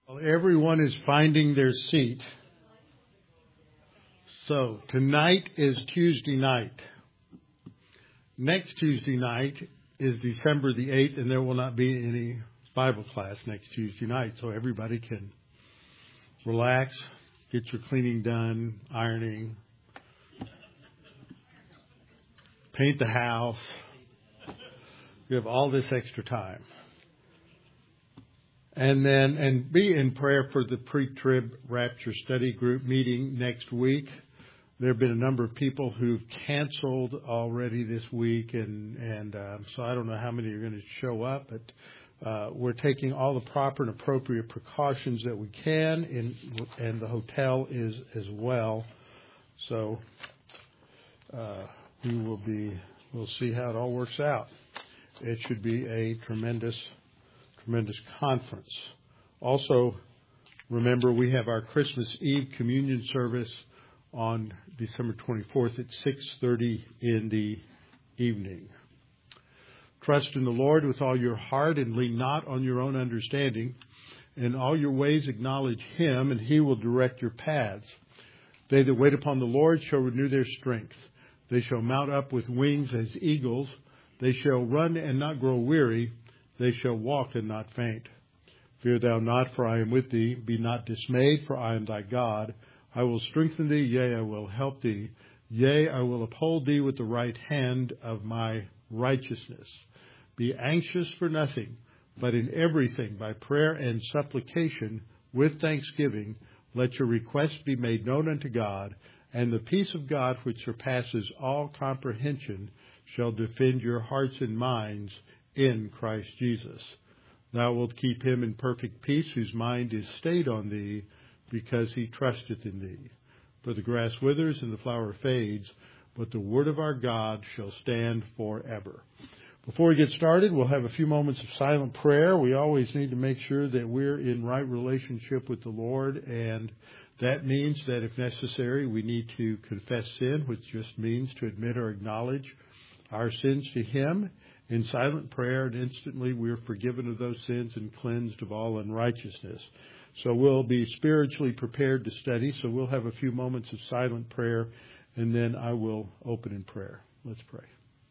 Well, everyone is finding their seat. So tonight is Tuesday night. Next Tuesday night is December the 8th, and there will not be any Bible class next Tuesday night. So everybody can relax, get your cleaning done, ironing, paint the house. You have all this extra time. And be in prayer for the pre-trib rapture study group meeting next week. There have been a number of people who've canceled already this week, and so I don't know how many are going to show up, but we're taking all the proper and appropriate precautions that we can, and the hotel is as well. So we'll see how it all works out. It should be a tremendous conference. Also, remember we have our Christmas Eve communion service on December 24th at 6:30 in the evening. Trust in the Lord with all your heart and lean not on your own understanding. In all your ways acknowledge Him, and He will direct your paths. They that wait upon the Lord shall renew their strength. They shall mount up with wings as eagles. They shall run and not grow weary. They shall walk and not faint. Fear thou not, for I am with thee. Be not dismayed, for I am thy God. I will strengthen thee, yea, I will help thee. Yea, I will uphold thee with the right hand of my righteousness. Be anxious for nothing, but in everything by prayer and supplication with thanksgiving let your requests be made known unto God, and the peace of God which surpasses all comprehension shall defend your hearts and minds in Christ Jesus. Thou wilt keep him in perfect peace whose mind is stayed on thee, because he trusteth in thee. For the grass withers and the flower fades, but the word of our God shall stand forever. Before we get started, we'll have a few moments of silent prayer. We always need to make sure that we're in right relationship with the Lord, and that means that if necessary, we need to confess sin, which just means to admit or acknowledge our sins to Him in silent prayer, and instantly we are forgiven of those sins and cleansed of all unrighteousness. So we'll be spiritually prepared to study, so we'll have a few moments of silent prayer, and then I will open in prayer. Let's pray.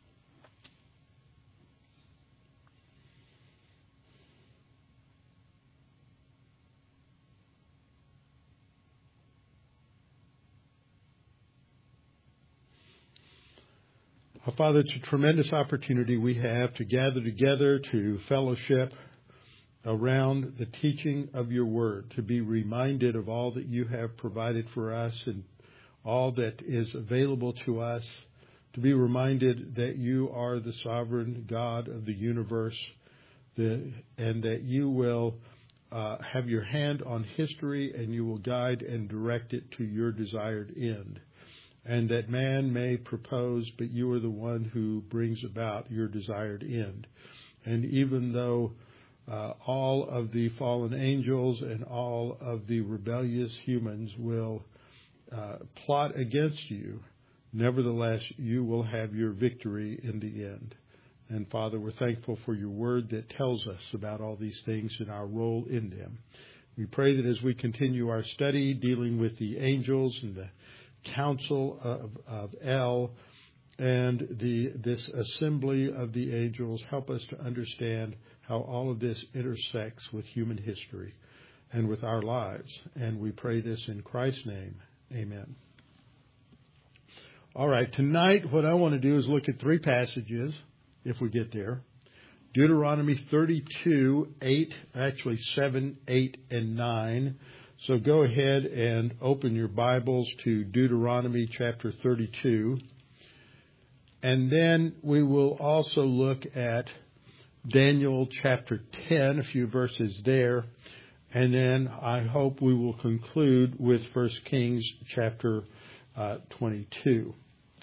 Father, it's a tremendous opportunity we have to gather together to fellowship around the teaching of your word, to be reminded of all that you have provided for us and all that is available to us, to be reminded that you are the sovereign God of the universe, and that you will have your hand on history and you will guide and direct it to your desired end. And that man may propose, but you are the one who brings about your desired end. And even though all of the fallen angels and all of the rebellious humans will plot against you, nevertheless, you will have your victory in the end. And Father, we're thankful for your word that tells us about all these things and our role in them. We pray that as we continue our study dealing with the angels and the council of El and this assembly of the angels, help us to understand how all of this intersects with human history and with our lives. And we pray this in Christ's name. Amen. All right, tonight what I want to do is look at three passages, if we get there. Deuteronomy 32, 7, 8, and 9. So go ahead and open your Bibles to Deuteronomy chapter 32. And then we will also look at Daniel chapter 10, a few verses there. And then I hope we will conclude with 1 Kings chapter 22.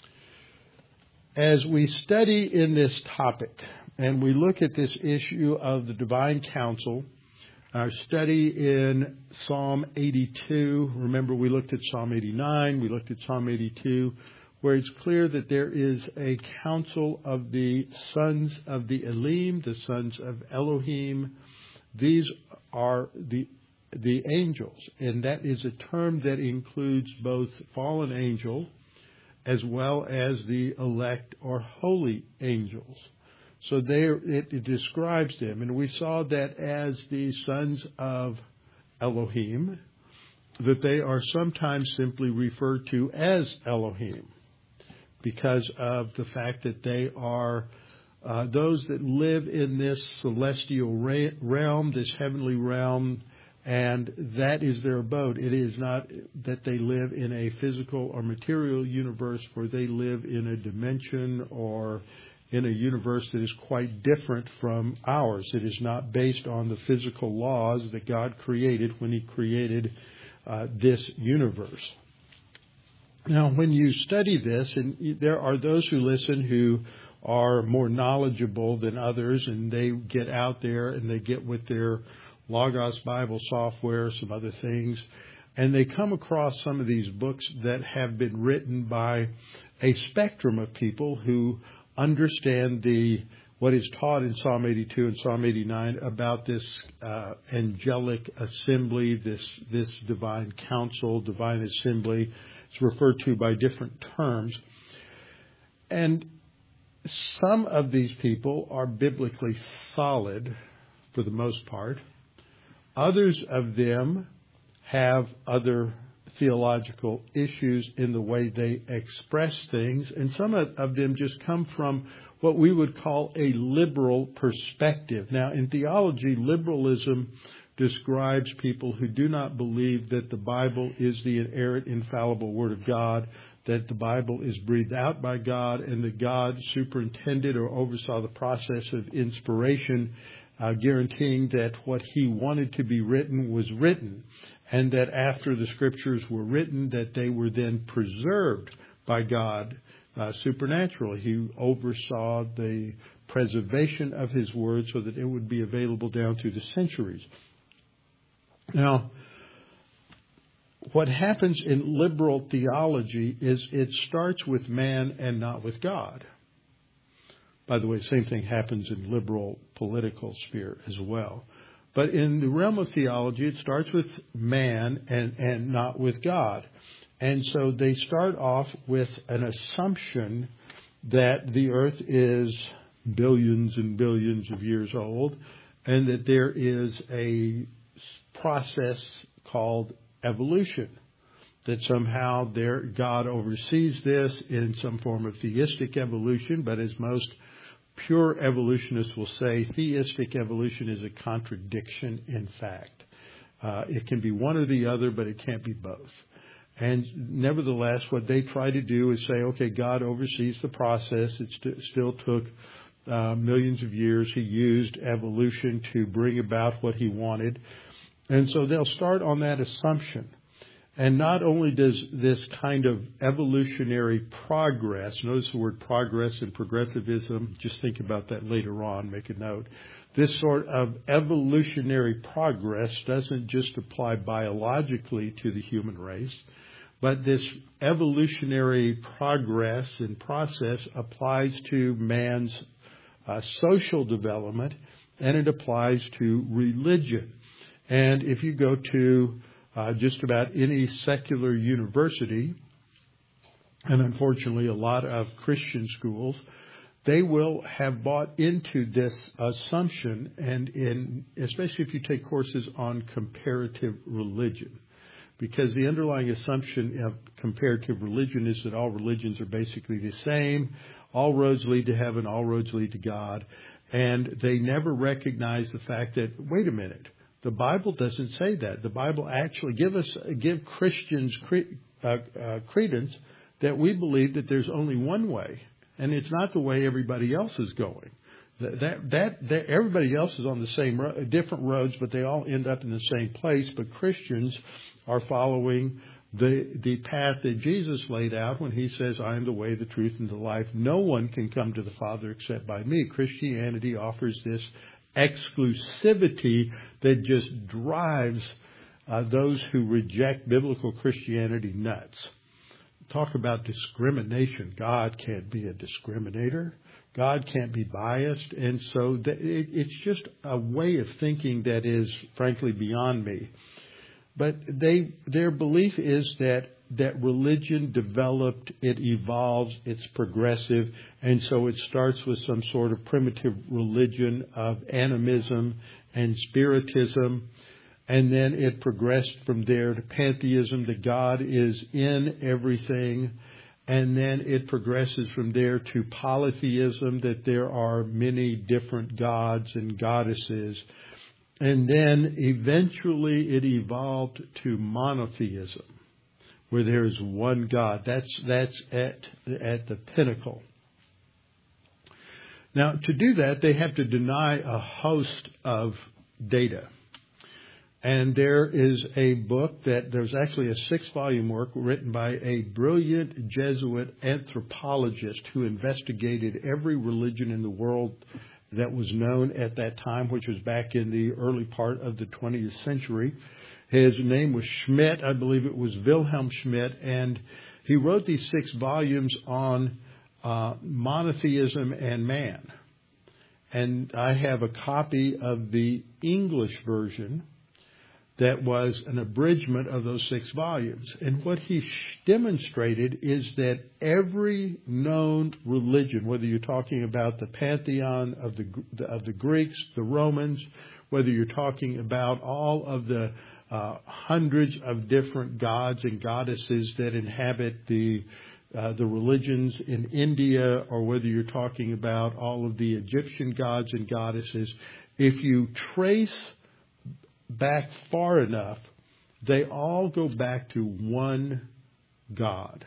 As we study in this topic and we look at this issue of the divine counsel, our study in Psalm 82, remember we looked at Psalm 89, we looked at Psalm 82, where it's clear that there is a council of the sons of the Elim, the sons of Elohim. These are the the angels, and that is a term that includes both fallen angel as well as the elect or holy angels. So there it describes them, and we saw that as the sons of Elohim, that they are sometimes simply referred to as Elohim because of the fact that they are those that live in this celestial realm, this heavenly realm, and that is their abode. It is not that they live in a physical or material universe, for they live in a dimension or in a universe that is quite different from ours. It is not based on the physical laws that God created when He created this universe. Now, when you study this, and there are those who listen who are more knowledgeable than others, and they get out there and they get with their Logos Bible software, some other things, and they come across some of these books that have been written by a spectrum of people who understand what is taught in Psalm 82 and Psalm 89 about this angelic assembly, this divine council, divine assembly. It's referred to by different terms. And some of these people are biblically solid for the most part. Others of them have other theological issues in the way they express things, and some of them just come from what we would call a liberal perspective. Now, in theology, liberalism describes people who do not believe that the Bible is the inerrant, infallible Word of God, that the Bible is breathed out by God, and that God superintended or oversaw the process of inspiration, guaranteeing that what He wanted to be written was written, and that after the Scriptures were written, that they were then preserved by God supernaturally. He oversaw the preservation of His Word so that it would be available down through the centuries. Now, what happens in liberal theology is it starts with man and not with God. By the way, same thing happens in liberal political sphere as well. But in the realm of theology, it starts with man and not with God. And so they start off with an assumption that the earth is billions and billions of years old, and that there is a process called evolution, that somehow God oversees this in some form of theistic evolution, but as most pure evolutionists will say, theistic evolution is a contradiction in fact. It can be one or the other, but it can't be both. And nevertheless, what they try to do is say, okay, God oversees the process. It still took millions of years. He used evolution to bring about what He wanted. And so they'll start on that assumption. And not only does this kind of evolutionary progress, notice the word progress and progressivism, just think about that later on, make a note. This sort of evolutionary progress doesn't just apply biologically to the human race, but this evolutionary progress and process applies to man's social development, and it applies to religion. And if you go to just about any secular university, and unfortunately a lot of Christian schools, they will have bought into this assumption, and especially if you take courses on comparative religion, because the underlying assumption of comparative religion is that all religions are basically the same, all roads lead to heaven, all roads lead to God, and they never recognize the fact that, wait a minute, the Bible doesn't say that. The Bible actually give Christians credence that we believe that there's only one way, and it's not the way everybody else is going. That everybody else is on the same different roads, but they all end up in the same place. But Christians are following the path that Jesus laid out when He says, "I am the way, the truth, and the life. No one can come to the Father except by me." Christianity offers this exclusivity that just drives those who reject biblical Christianity nuts. Talk about discrimination. God can't be a discriminator. God can't be biased. And so it's just a way of thinking that is, frankly, beyond me. But their belief is that religion developed, it evolves, it's progressive, and so it starts with some sort of primitive religion of animism and spiritism, and then it progressed from there to pantheism, that God is in everything, and then it progresses from there to polytheism, that there are many different gods and goddesses. And then eventually it evolved to monotheism, where there is one God. That's at the pinnacle. Now, to do that, they have to deny a host of data. And there is a book there's actually a 6-volume work written by a brilliant Jesuit anthropologist who investigated every religion in the world that was known at that time, which was back in the early part of the 20th century. His name was Schmidt. I believe it was Wilhelm Schmidt. And he wrote these 6 volumes on monotheism and man. And I have a copy of the English version that was an abridgment of those 6 volumes. And what he demonstrated is that every known religion, whether you're talking about the pantheon of the Greeks, the Romans, whether you're talking about all of the hundreds of different gods and goddesses that inhabit the religions in India, or whether you're talking about all of the Egyptian gods and goddesses, if you trace back far enough, they all go back to one God.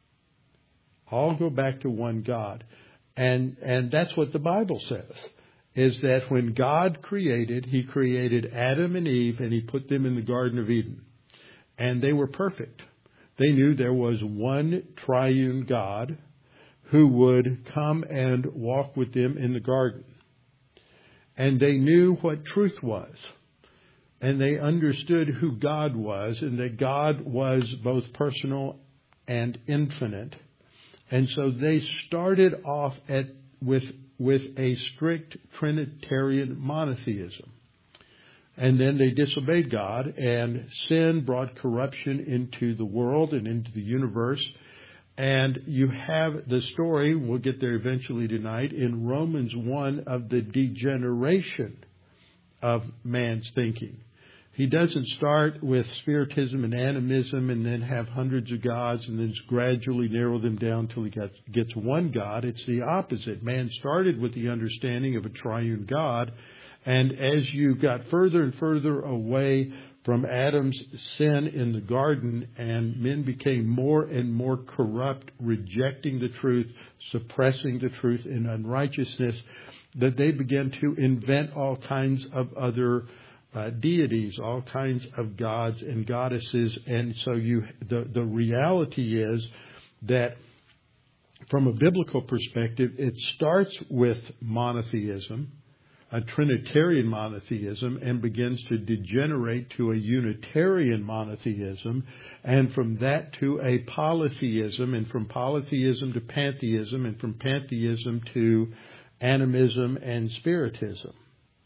All go back to one God. And that's what the Bible says, is that when God created, He created Adam and Eve, and He put them in the Garden of Eden. And they were perfect. They knew there was one triune God who would come and walk with them in the garden. And they knew what truth was. And they understood who God was, and that God was both personal and infinite. And so they started off with a strict Trinitarian monotheism. And then they disobeyed God, and sin brought corruption into the world and into the universe. And you have the story, we'll get there eventually tonight, in Romans 1 of the degeneration of man's thinking. He doesn't start with spiritism and animism and then have hundreds of gods and then gradually narrow them down until he gets one God. It's the opposite. Man started with the understanding of a triune God, and as you got further and further away from Adam's sin in the garden, and men became more and more corrupt, rejecting the truth, suppressing the truth in unrighteousness, that they began to invent all kinds of other deities, all kinds of gods and goddesses. And so the reality is that from a biblical perspective, it starts with monotheism, a Trinitarian monotheism, and begins to degenerate to a Unitarian monotheism, and from that to a polytheism, and from polytheism to pantheism, and from pantheism to animism and spiritism.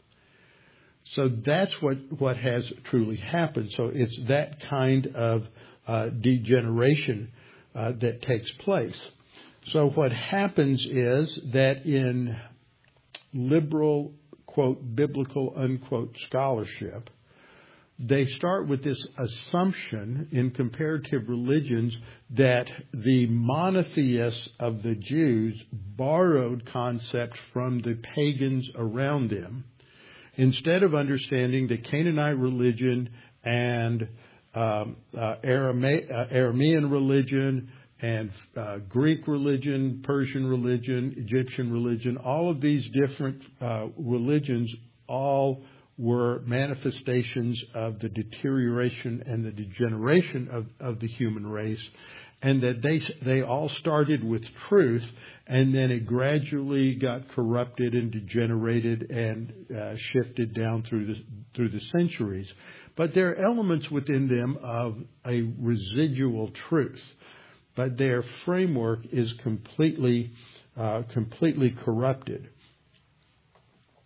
So that's what has truly happened. So it's that kind of degeneration that takes place. So what happens is that in liberal, quote, biblical, unquote, scholarship, they start with this assumption in comparative religions that the monotheists of the Jews borrowed concepts from the pagans around them, instead of understanding the Canaanite religion and Aramean religion and Greek religion, Persian religion, Egyptian religion. All of these different religions all were manifestations of the deterioration and the degeneration of the human race, and that they all started with truth, and then it gradually got corrupted and degenerated and shifted down through the centuries. But there are elements within them of a residual truth, but their framework is completely corrupted.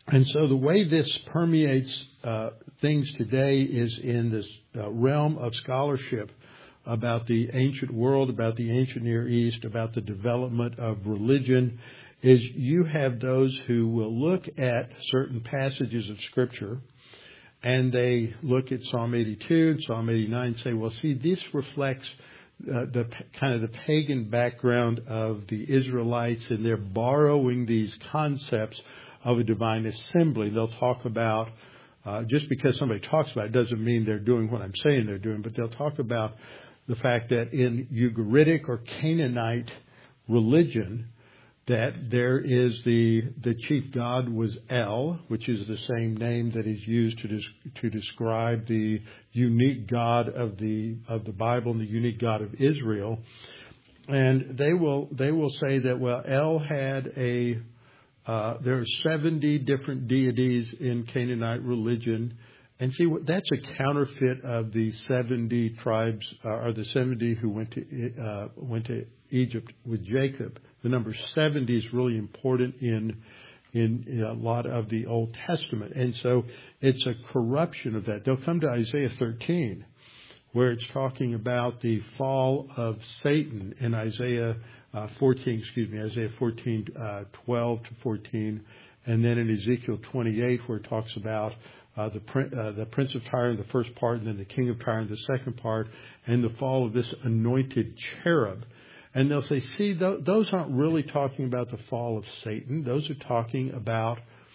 And so the way this permeates things today is in this realm of scholarship about the ancient world, about the ancient Near East, about the development of religion, is you have those who will look at certain passages of Scripture, and they look at Psalm 82 and Psalm 89 and say, well, see, this reflects the kind of the pagan background of the Israelites, and they're borrowing these concepts of a divine assembly. They'll talk about, just because somebody talks about it doesn't mean they're doing what I'm saying they're doing, but they'll talk about the fact that in Ugaritic or Canaanite religion, that there is the chief god was El, which is the same name that is used to describe the unique God of the Bible and the unique God of Israel. And they will say that, well, El had there are 70 different deities in Canaanite religion. And see, that's a counterfeit of the 70 tribes, or the 70 who went to Egypt with Jacob. The number 70 is really important in a lot of the Old Testament. And so it's a corruption of that. They'll come to Isaiah 13, where it's talking about the fall of Satan in Isaiah 14, 12 to 14. And then in Ezekiel 28, where it talks about the prince of Tyre in the first part, and then the king of Tyre in the second part, and the fall of this anointed cherub. And they'll say, see, those aren't really talking about the fall of Satan. Those are talking about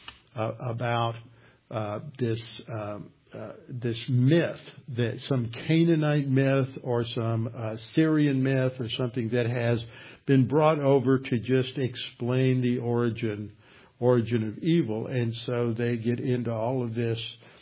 this myth, that some Canaanite myth or some Syrian myth or something that has been brought over to just explain the origin of evil. And so they get into all of this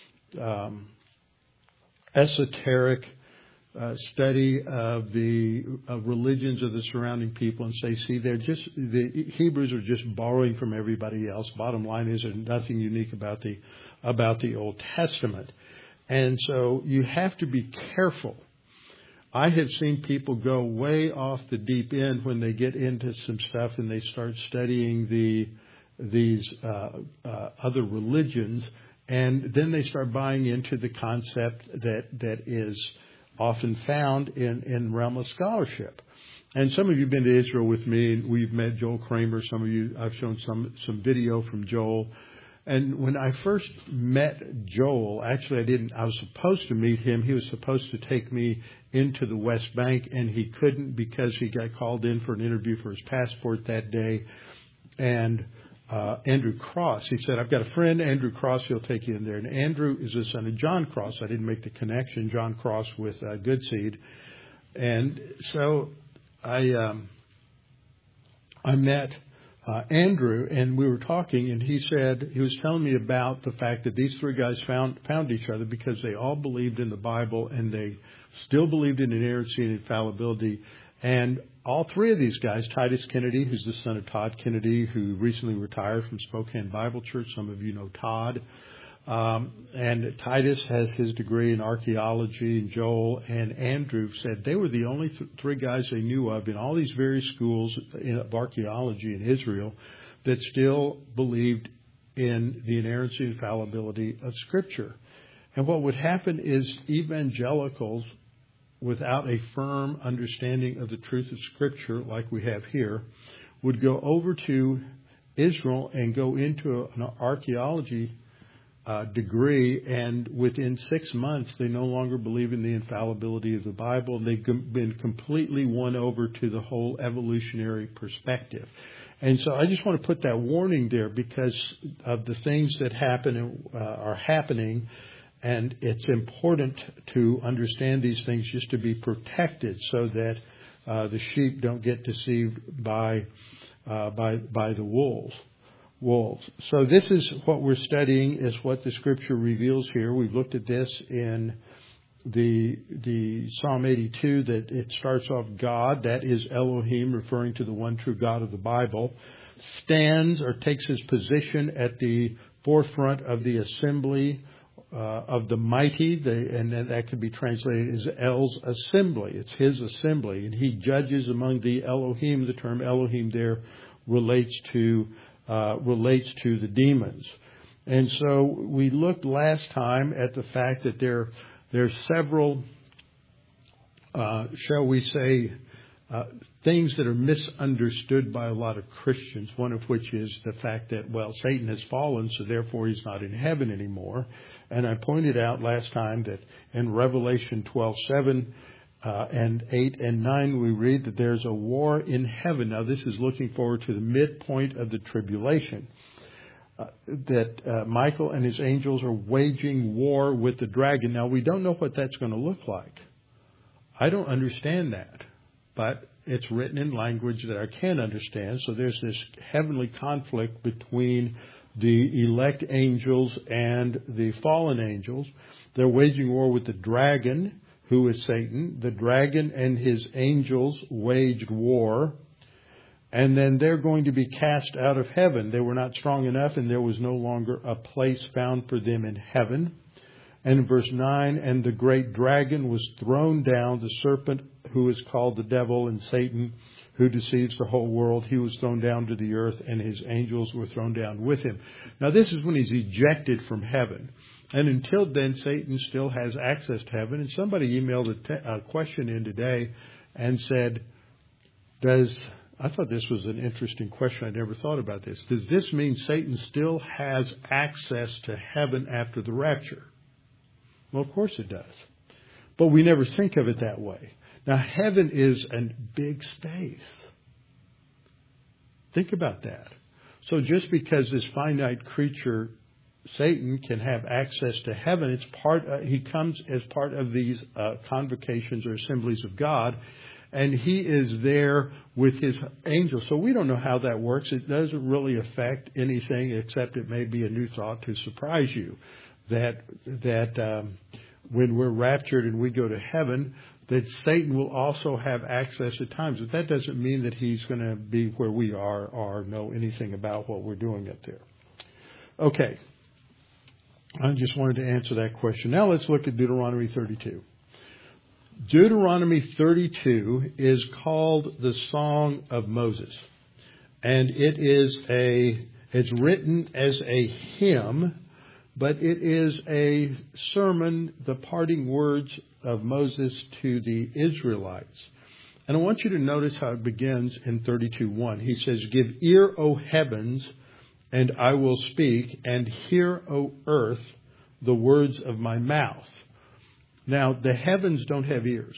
esoteric study of the religions of the surrounding people, and say, see, the Hebrews are just borrowing from everybody else. Bottom line is, there's nothing unique about the Old Testament. And so you have to be careful. I have seen people go way off the deep end when they get into some stuff and they start studying these other religions, and then they start buying into the concept that is often found in realm of scholarship. And some of you have been to Israel with me, and we've met Joel Kramer. Some of you, I've shown some video from Joel. And when I first met Joel, actually I was supposed to meet him. He was supposed to take me into the West Bank, and he couldn't because he got called in for an interview for his passport that day. And Andrew Cross, he said, I've got a friend, Andrew Cross, he'll take you in there. And Andrew is the son of John Cross. I didn't make the connection, John Cross with Good Seed. And so I met Andrew, and we were talking, and he was telling me about the fact that these three guys found each other because they all believed in the Bible, and they still believed in inerrancy and infallibility. And all three of these guys, Titus Kennedy, who's the son of Todd Kennedy, who recently retired from Spokane Bible Church. Some of you know Todd. And Titus has his degree in archaeology, and Joel and Andrew said they were the only three guys they knew of in all these various schools of archaeology in Israel that still believed in the inerrancy and fallibility of Scripture. And what would happen is evangelicals, without a firm understanding of the truth of Scripture like we have here, would go over to Israel and go into an archaeology degree, and within 6 months they no longer believe in the infallibility of the Bible, and they've been completely won over to the whole evolutionary perspective. And so I just want to put that warning there because of the things that are happening. And it's important to understand these things just to be protected so that the sheep don't get deceived by the wolves. So this is what we're studying, is what the Scripture reveals here. We've looked at this in the Psalm 82, that it starts off God, that is Elohim, referring to the one true God of the Bible, stands or takes his position at the forefront of the assembly of the mighty, and then that could be translated as El's assembly. It's his assembly, and he judges among the Elohim. The term Elohim there relates to the demons. And so we looked last time at the fact that there's several, shall we say, things that are misunderstood by a lot of Christians, one of which is the fact that, well, Satan has fallen, so therefore he's not in heaven anymore. And I pointed out last time that in Revelation 12:7 and 8 and 9, we read that there's a war in heaven. Now, this is looking forward to the midpoint of the tribulation, that Michael and his angels are waging war with the dragon. Now, we don't know what that's going to look like. I don't understand that, but it's written in language that I can understand. So there's this heavenly conflict between the elect angels and the fallen angels. They're waging war with the dragon, who is Satan. The dragon and his angels waged war, and then they're going to be cast out of heaven. They were not strong enough, and there was no longer a place found for them in heaven. And in verse 9, and the great dragon was thrown down, the serpent who is called the devil and Satan, who deceives the whole world. He was thrown down to the earth, and his angels were thrown down with him. Now, this is when he's ejected from heaven. And until then, Satan still has access to heaven. And somebody emailed a question in today and said, I thought this was an interesting question. I never thought about this. Does this mean Satan still has access to heaven after the rapture? Well, of course it does. But we never think of it that way. Now, heaven is a big space. Think about that. So just because this finite creature, Satan, can have access to heaven, he comes as part of these convocations or assemblies of God, and he is there with his angels. So we don't know how that works. It doesn't really affect anything, except it may be a new thought to surprise you, that when we're raptured and we go to heaven, that Satan will also have access at times. But that doesn't mean that he's going to be where we are or know anything about what we're doing up there. Okay. I just wanted to answer that question. Now let's look at Deuteronomy 32. Deuteronomy 32 is called the Song of Moses. And it's written as a hymn, but it is a sermon, the parting words of Moses to the Israelites. And I want you to notice how it begins in 32:1. He says, "Give ear, O heavens, and I will speak, and hear, O earth, the words of my mouth." Now, the heavens don't have ears.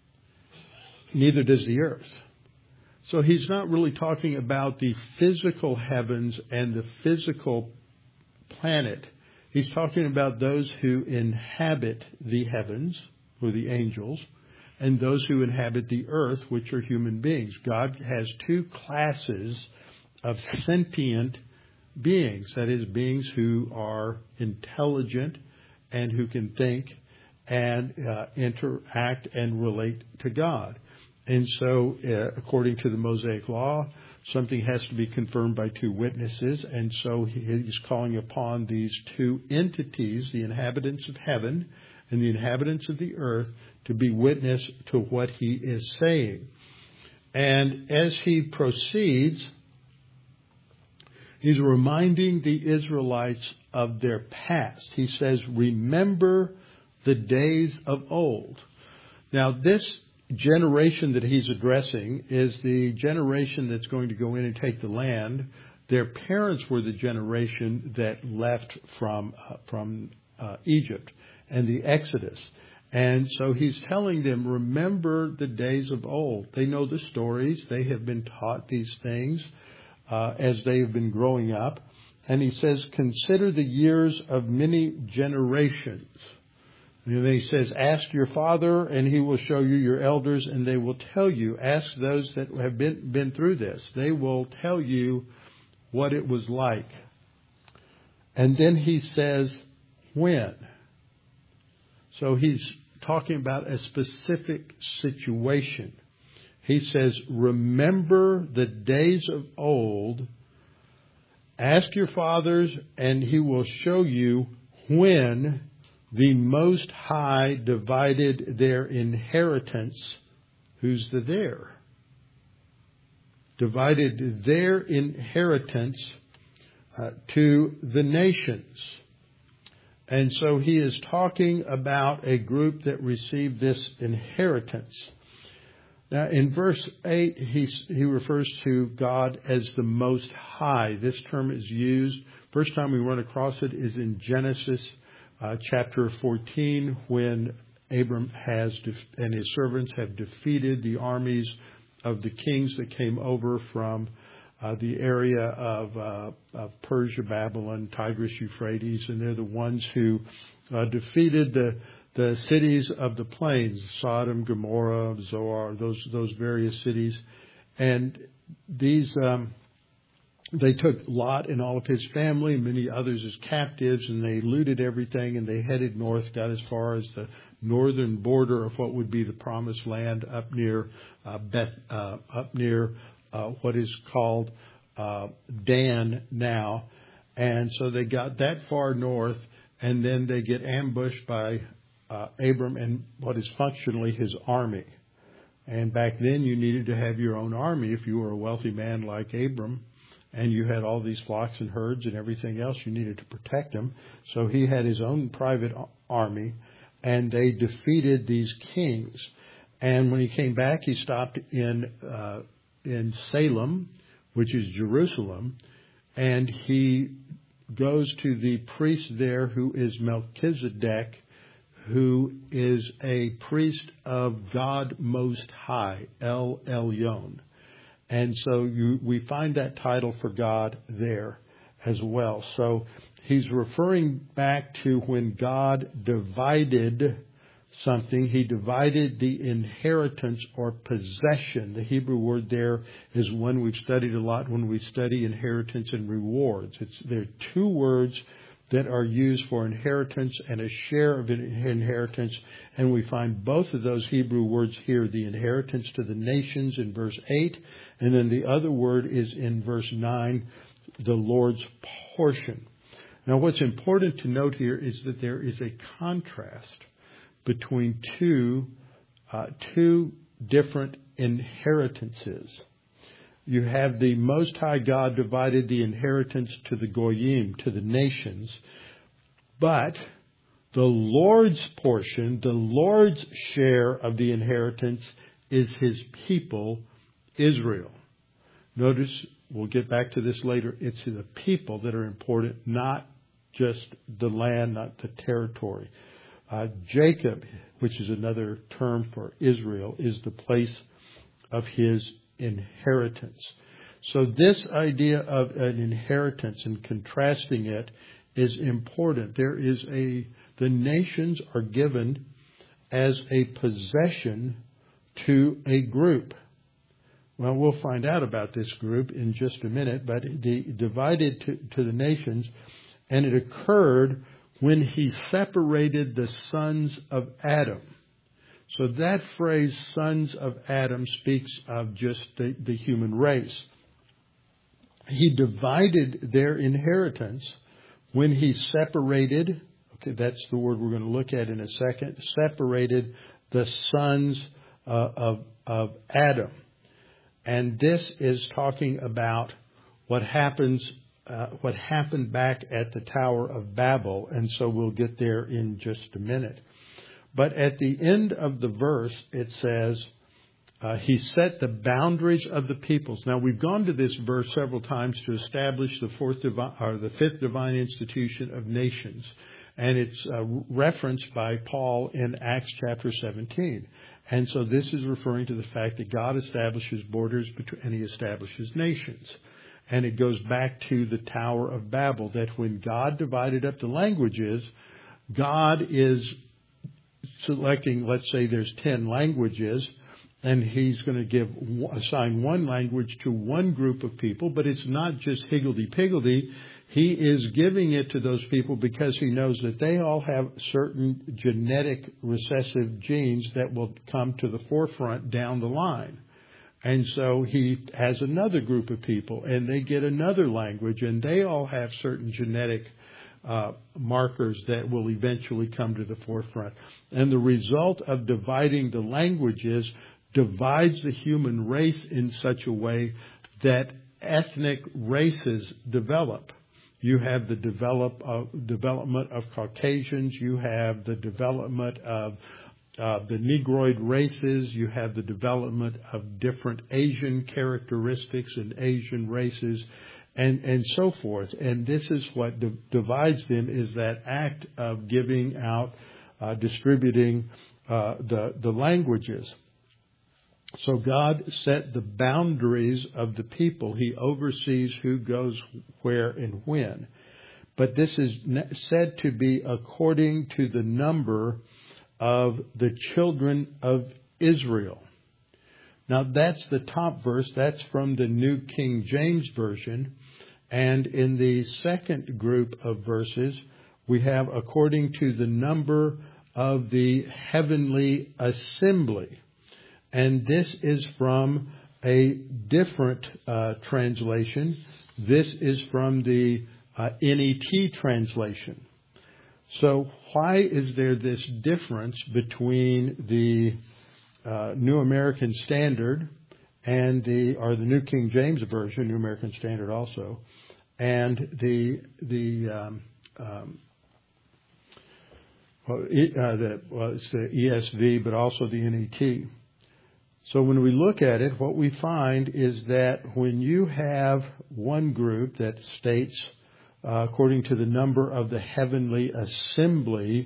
Neither does the earth. So he's not really talking about the physical heavens and the physical planet. He's talking about those who inhabit the heavens, or the angels, and those who inhabit the earth, which are human beings. God has two classes of sentient beings, that is, beings who are intelligent and who can think and interact and relate to God. And so, according to the Mosaic Law, something has to be confirmed by two witnesses. And so he's calling upon these two entities, the inhabitants of heaven and the inhabitants of the earth, to be witness to what he is saying. And as he proceeds, he's reminding the Israelites of their past. He says, "Remember the days of old." Now, this generation that he's addressing is the generation that's going to go in and take the land. Their parents were the generation that left from Egypt and the Exodus. And so he's telling them, remember the days of old. They know the stories. They have been taught these things as they have been growing up. And he says, consider the years of many generations. And then he says, ask your father, and he will show you your elders, and they will tell you. Ask those that have been through this. They will tell you what it was like. And then he says, when? So he's talking about a specific situation. He says, remember the days of old. Ask your fathers, and he will show you when the Most High divided their inheritance. Who's the there? Divided their inheritance to the nations. And so he is talking about a group that received this inheritance. Now, in verse 8, he refers to God as the Most High. This term is used. First time we run across it is in Genesis chapter 14, when Abram and his servants have defeated the armies of the kings that came over from the area of Persia, Babylon, Tigris, Euphrates, and they're the ones who defeated the cities of the plains, Sodom, Gomorrah, Zoar, those various cities. And these, they took Lot and all of his family and many others as captives, and they looted everything, and they headed north, got as far as the northern border of what would be the Promised Land up near what is called Dan now. And so they got that far north, and then they get ambushed by Abram and what is functionally his army. And back then you needed to have your own army if you were a wealthy man like Abram, and you had all these flocks and herds and everything else. You needed to protect them. So he had his own private army, and they defeated these kings. And when he came back, he stopped in Salem, which is Jerusalem, and he goes to the priest there who is Melchizedek, who is a priest of God Most High, El Elyon. And so we find that title for God there as well. So he's referring back to when God divided something. He divided the inheritance or possession. The Hebrew word there is one we've studied a lot when we study inheritance and rewards. There are two words that are used for inheritance and a share of inheritance, and we find both of those Hebrew words here, the inheritance to the nations in verse 8, and then the other word is in verse 9, the Lord's portion. Now, what's important to note here is that there is a contrast between two different inheritances. You have the Most High God divided the inheritance to the Goyim, to the nations, but the Lord's portion, the Lord's share of the inheritance is His people, Israel. Notice, we'll get back to this later, it's the people that are important, not just the land, not the territory. Jacob, which is another term for Israel, is the place of his inheritance. So this idea of an inheritance and contrasting it is important. The nations are given as a possession to a group. Well, we'll find out about this group in just a minute, but divided to the nations, and it occurred when he separated the sons of Adam. So that phrase, sons of Adam, speaks of just the human race. He divided their inheritance when he separated, that's the word we're going to look at in a second, separated the sons of Adam. And this is talking about what happened back at the Tower of Babel, and so we'll get there in just a minute. But at the end of the verse, it says, he set the boundaries of the peoples. Now, we've gone to this verse several times to establish the fifth divine institution of nations. And it's referenced by Paul in Acts chapter 17. And so this is referring to the fact that God establishes borders and He establishes nations. And it goes back to the Tower of Babel, that when God divided up the languages, God is selecting, let's say there's 10 languages, and He's going to assign one language to one group of people, but it's not just higgledy-piggledy. He is giving it to those people because He knows that they all have certain genetic recessive genes that will come to the forefront down the line. And so He has another group of people, and they get another language, and they all have certain genetic markers that will eventually come to the forefront. And the result of dividing the languages divides the human race in such a way that ethnic races develop. You have the development of Caucasians. You have the development of the Negroid races. You have the development of different Asian characteristics and Asian races, and so forth. And this is what divides them, is that act of giving out, distributing the languages. So God set the boundaries of the people. He oversees who goes where and when. But this is said to be according to the number of the children of Israel. Now that's the top verse. That's from the New King James Version. And in the second group of verses, we have according to the number of the heavenly assembly. And this is from a different translation. This is from the NET translation. So why is there this difference between the New American Standard and the New King James Version, New American Standard also, and it's the ESV, but also the NET. So when we look at it, what we find is that when you have one group that states, according to the number of the heavenly assembly,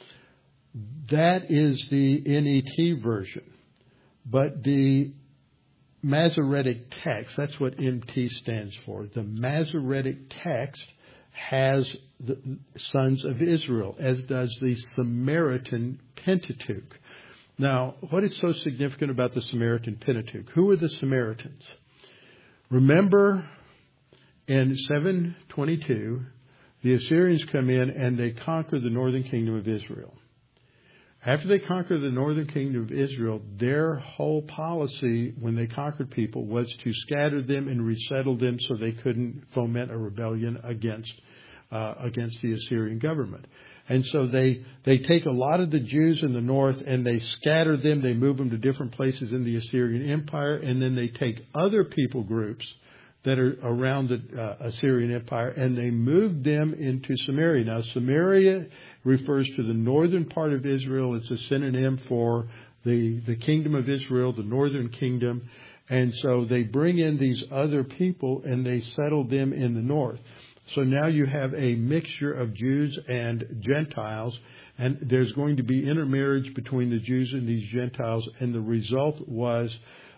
that is the NET version. But the Masoretic text, that's what MT stands for. The Masoretic text has the sons of Israel, as does the Samaritan Pentateuch. Now, what is so significant about the Samaritan Pentateuch? Who are the Samaritans? Remember, in 722, the Assyrians come in and they conquer the northern kingdom of Israel. After they conquer the northern kingdom of Israel, their whole policy when they conquered people was to scatter them and resettle them so they couldn't foment a rebellion against the Assyrian government. And so they take a lot of the Jews in the north and they scatter them. They move them to different places in the Assyrian Empire. And then they take other people groups that are around the Assyrian Empire and they move them into Samaria. Now, Samaria refers to the northern part of Israel. It's a synonym for the kingdom of Israel, the northern kingdom. And so they bring in these other people and they settle them in the north. So now you have a mixture of Jews and Gentiles, and there's going to be intermarriage between the Jews and these Gentiles, and the result was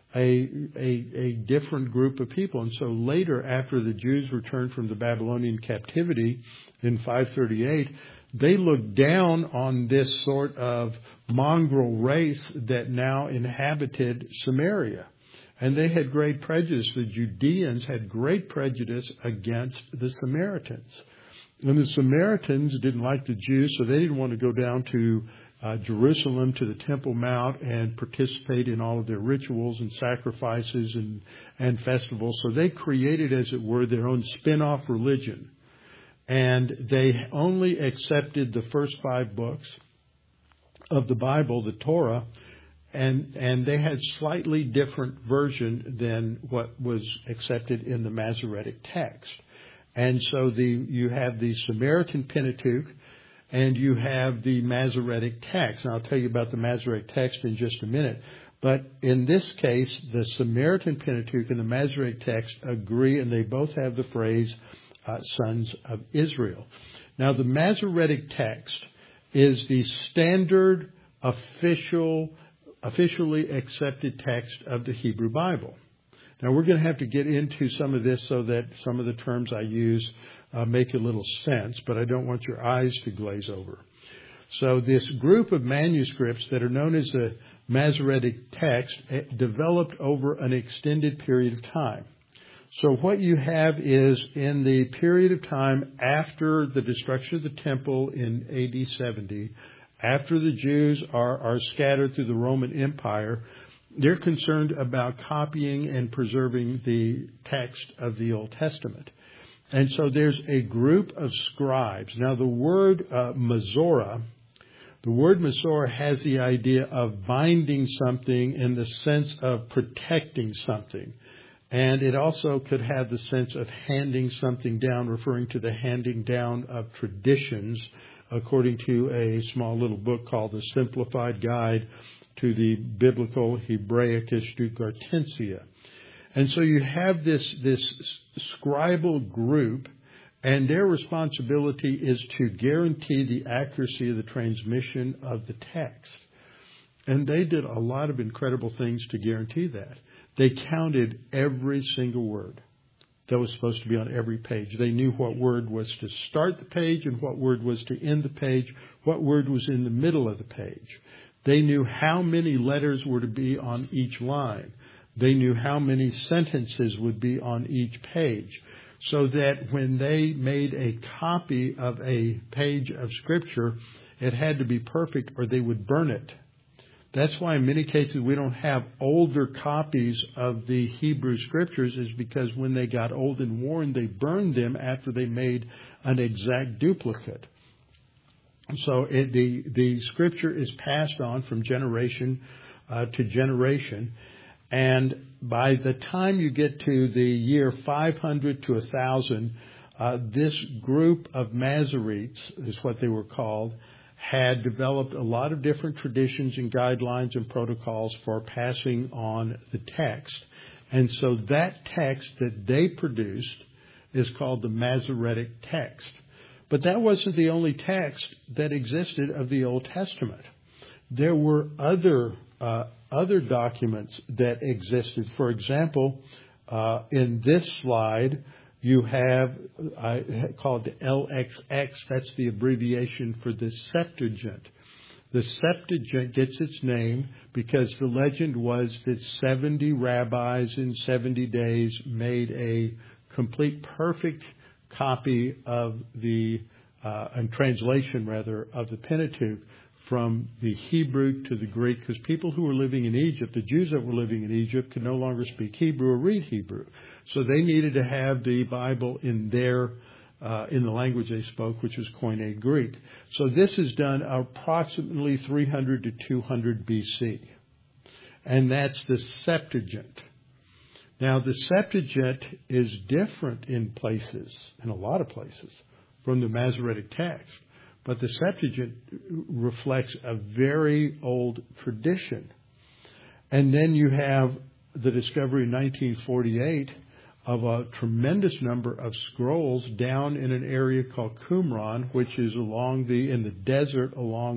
a different group of people. And so later, after the Jews returned from the Babylonian captivity in 538, they looked down on this sort of mongrel race that now inhabited Samaria. And they had great prejudice. The Judeans had great prejudice against the Samaritans. And the Samaritans didn't like the Jews, so they didn't want to go down to Jerusalem, to the Temple Mount, and participate in all of their rituals and sacrifices and festivals. So they created, as it were, their own spin-off religion. And they only accepted the first 5 books of the Bible, the Torah, and they had slightly different version than what was accepted in the Masoretic text. And so you have the Samaritan Pentateuch and you have the Masoretic text. And I'll tell you about the Masoretic text in just a minute. But in this case, the Samaritan Pentateuch and the Masoretic text agree, and they both have the phrase sons of Israel. Now, the Masoretic text is the standard officially accepted text of the Hebrew Bible. Now, we're going to have to get into some of this so that some of the terms I use make a little sense, but I don't want your eyes to glaze over. So this group of manuscripts that are known as the Masoretic text developed over an extended period of time. So what you have is in the period of time after the destruction of the temple in AD 70, after the Jews are scattered through the Roman Empire, they're concerned about copying and preserving the text of the Old Testament. And so there's a group of scribes. Now the word Masorah has the idea of binding something in the sense of protecting something. And it also could have the sense of handing something down, referring to the handing down of traditions, according to a small little book called The Simplified Guide to the Biblical Hebraicus Ducartensia. And so you have this scribal group, and their responsibility is to guarantee the accuracy of the transmission of the text. And they did a lot of incredible things to guarantee that. They counted every single word that was supposed to be on every page. They knew what word was to start the page and what word was to end the page, what word was in the middle of the page. They knew how many letters were to be on each line. They knew how many sentences would be on each page, so that when they made a copy of a page of Scripture, it had to be perfect or they would burn it. That's why in many cases we don't have older copies of the Hebrew Scriptures, is because when they got old and worn, they burned them after they made an exact duplicate. So the Scripture is passed on from generation to generation. And by the time you get to the year 500 to 1000, this group of Masoretes, is what they were called, had developed a lot of different traditions and guidelines and protocols for passing on the text. And so that text that they produced is called the Masoretic text. But that wasn't the only text that existed of the Old Testament. There were other documents that existed. For example, in this slide, you have, I call it the LXX, that's the abbreviation for the Septuagint. The Septuagint gets its name because the legend was that 70 rabbis in 70 days made a complete, perfect copy of and translation rather, of the Pentateuch from the Hebrew to the Greek, because people who were living in Egypt, the Jews that were living in Egypt, could no longer speak Hebrew or read Hebrew. So they needed to have the Bible in in the language they spoke, which was Koine Greek. So this is done approximately 300 to 200 BC. And that's the Septuagint. Now, the Septuagint is different in a lot of places, from the Masoretic text. But the Septuagint reflects a very old tradition. And then you have the discovery in 1948 of a tremendous number of scrolls down in an area called Qumran, which is in the desert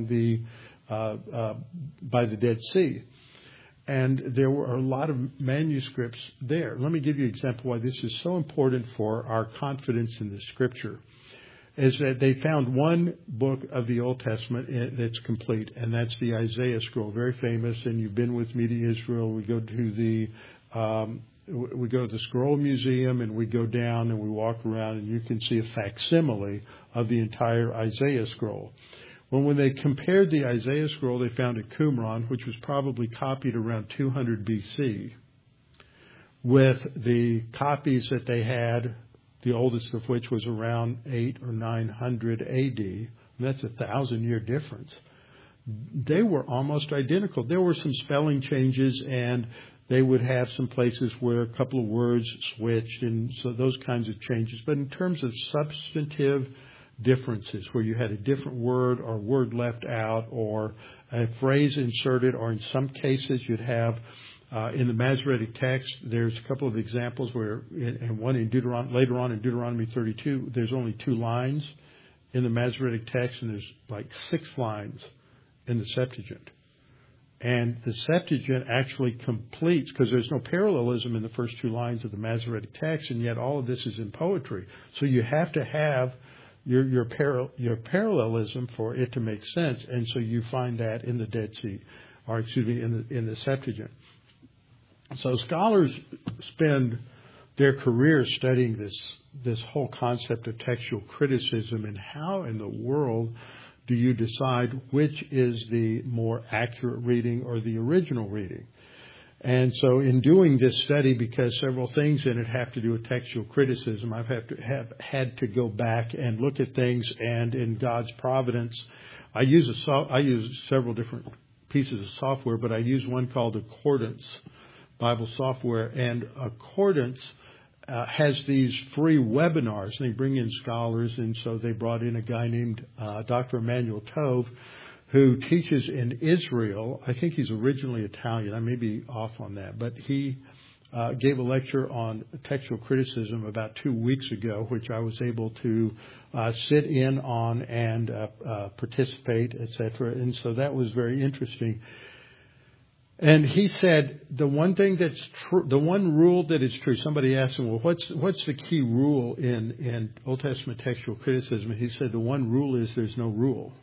by the Dead Sea. And there were a lot of manuscripts there. Let me give you an example why this is so important for our confidence in the Scripture. Is that they found one book of the Old Testament that's complete, and that's the Isaiah scroll, very famous. And you've been with me to Israel. We go to the Scroll Museum, and we go down and we walk around, and you can see a facsimile of the entire Isaiah scroll. Well, when they compared the Isaiah scroll they found at Qumran, which was probably copied around 200 BC, with the copies that they had, the oldest of which was around 800 or 900 AD. And that's 1,000-year difference. They were almost identical. There were some spelling changes, and they would have some places where a couple of words switched, and so those kinds of changes. But in terms of substantive differences, where you had a different word or word left out or a phrase inserted, or in some cases you'd have in the Masoretic text, there's a couple of examples where, and one in later on in Deuteronomy 32, there's only 2 lines in the Masoretic text, and there's like 6 lines in the Septuagint. And the Septuagint actually completes, because there's no parallelism in the first 2 lines of the Masoretic text, and yet all of this is in poetry. So you have to have your parallelism for it to make sense, and so you find that in the Dead Sea, in the Septuagint. So scholars spend their career studying this whole concept of textual criticism, and how in the world do you decide which is the more accurate reading or the original reading. And so in doing this study, because several things in it have to do with textual criticism, I've had to go back and look at things, and in God's providence, I use several different pieces of software, but I use one called Accordance Bible software, and Accordance has these free webinars. They bring in scholars, and so they brought in a guy named Dr. Emmanuel Tove, who teaches in Israel. I think he's originally Italian. I may be off on that, but he gave a lecture on textual criticism about 2 weeks ago, which I was able to sit in on and participate, etc. And so that was very interesting. And he said the one thing that's true, the one rule that is true. Somebody asked him, "Well, what's the key rule in Old Testament textual criticism?" And he said the one rule is there's no rule.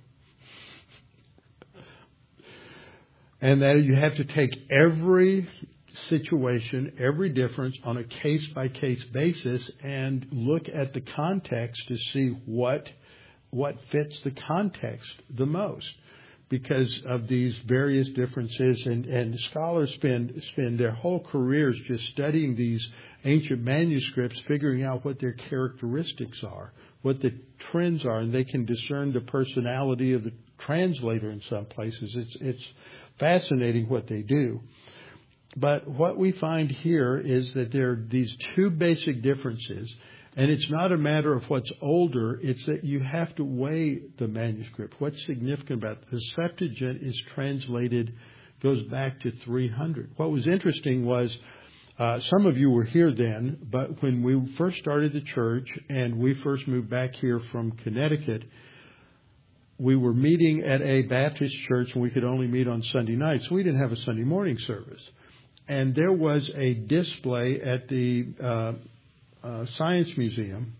And that you have to take every situation, every difference on a case-by-case basis and look at the context to see what fits the context the most, because of these various differences. And scholars spend their whole careers just studying these ancient manuscripts, figuring out what their characteristics are, what the trends are, and they can discern the personality of the translator in some places. It's fascinating what they do. But what we find here is that there are these two basic differences, and it's not a matter of what's older, it's that you have to weigh the manuscript. What's significant about it? The Septuagint is translated, goes back to 300. What was interesting was, some of you were here then, but when we first started the church and we first moved back here from Connecticut, we were meeting at a Baptist church and we could only meet on Sunday nights. So we didn't have a Sunday morning service. And there was a display at the Science Museum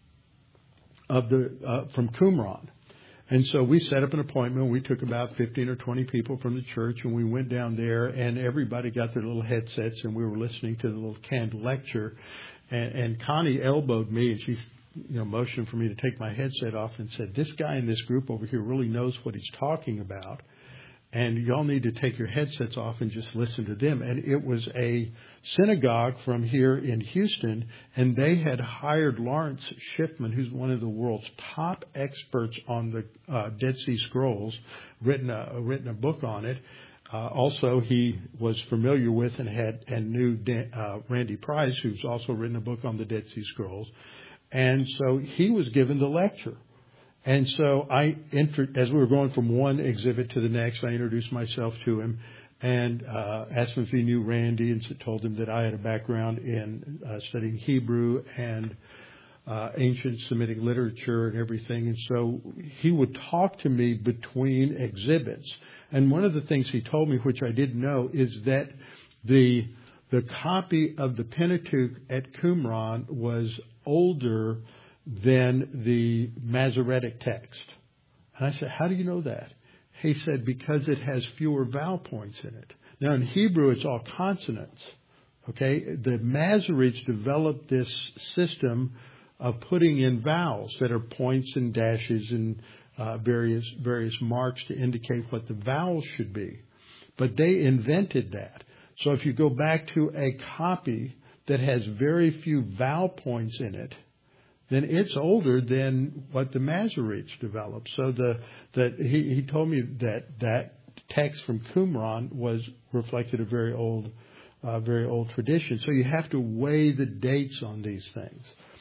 of from Qumran. And so we set up an appointment. We took about 15 or 20 people from the church, and we went down there, and everybody got their little headsets, and we were listening to the little canned lecture. And Connie elbowed me, and she motioned for me to take my headset off and said, "This guy in this group over here really knows what he's talking about. And y'all need to take your headsets off and just listen to them." And it was a synagogue from here in Houston, and they had hired Lawrence Schiffman, who's one of the world's top experts on the Dead Sea Scrolls, written a book on it. Also, he was familiar with and knew Randy Price, who's also written a book on the Dead Sea Scrolls. And so he was given the lecture. And so as we were going from one exhibit to the next, I introduced myself to him and asked him if he knew Randy, and told him that I had a background in studying Hebrew and ancient Semitic literature and everything. And so he would talk to me between exhibits. And one of the things he told me, which I didn't know, is that the copy of the Pentateuch at Qumran was older than the Masoretic text. And I said, "How do you know that?" He said, "Because it has fewer vowel points in it." Now in Hebrew, it's all consonants. Okay? The Masoretes developed this system of putting in vowels that are points and dashes and various marks to indicate what the vowels should be. But they invented that. So if you go back to a copy that has very few vowel points in it, then it's older than what the Masoretes developed. So he told me that text from Qumran reflected a very old tradition. So you have to weigh the dates on these things.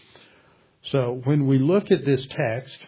So when we look at this text,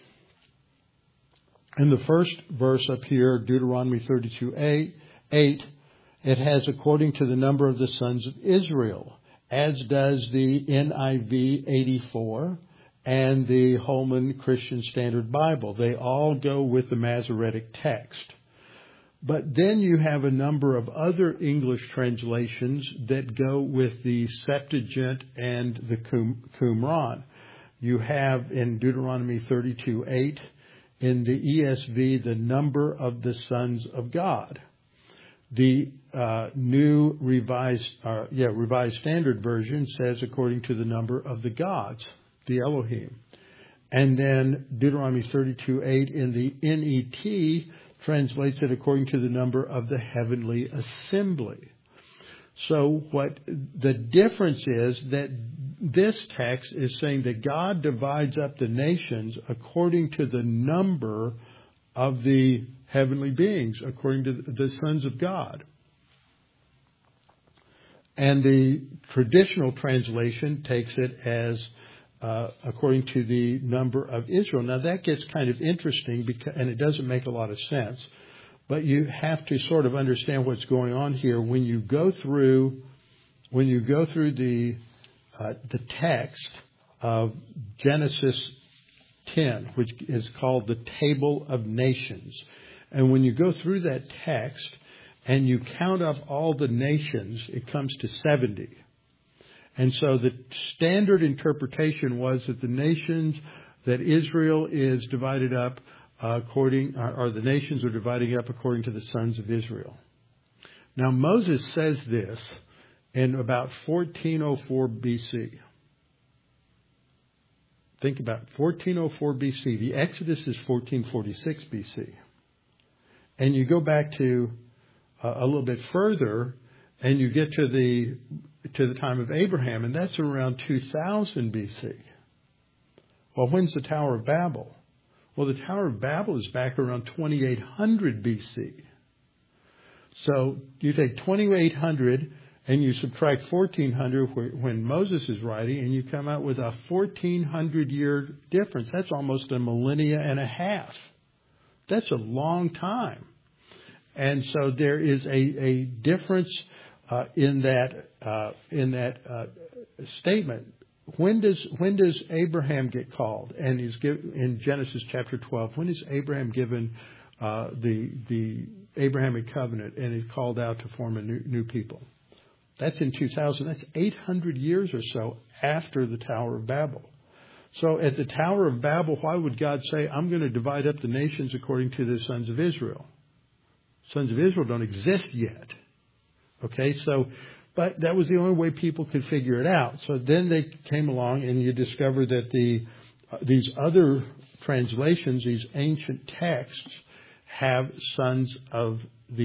in the first verse up here, Deuteronomy 32:8, it has according to the number of the sons of Israel, as does the NIV 84. And the Holman Christian Standard Bible. They all go with the Masoretic text. But then you have a number of other English translations that go with the Septuagint and the Qumran. You have in Deuteronomy 32:8, in the ESV, the number of the sons of God. The new Revised Standard Version says according to the number of the gods, the Elohim. And then Deuteronomy 32:8 in the NET translates it according to the number of the heavenly assembly. So what the difference is that this text is saying that God divides up the nations according to the number of the heavenly beings, according to the sons of God. And the traditional translation takes it as according to the number of Israel. Now that gets kind of interesting and it doesn't make a lot of sense. But you have to sort of understand what's going on here when you go through the text of Genesis 10, which is called the Table of Nations. And when you go through that text and you count up all the nations, it comes to 70. And so the standard interpretation was that the nations that Israel is divided up or the nations are dividing up according to the sons of Israel. Now Moses says this in about 1404 BC. Think about 1404 BC. The Exodus is 1446 BC. And you go back to a little bit further and you get to the time of Abraham, and that's around 2000 BC. Well, when's the Tower of Babel? Well, the Tower of Babel is back around 2800 BC. So you take 2800 and you subtract 1400 when Moses is writing, and you come out with a 1400-year difference. That's almost a millennia and a half. That's a long time. And so there is a difference in that statement. When does Abraham get called? And is in Genesis chapter 12. When is Abraham given the Abrahamic covenant and is called out to form a new people? That's in 2000. That's 800 years or so after the Tower of Babel. So at the Tower of Babel, why would God say, I'm going to divide up the nations according to the sons of Israel? Sons of Israel don't exist yet. Okay, but that was the only way people could figure it out. So then they came along and you discover that these other translations, these ancient texts, have sons of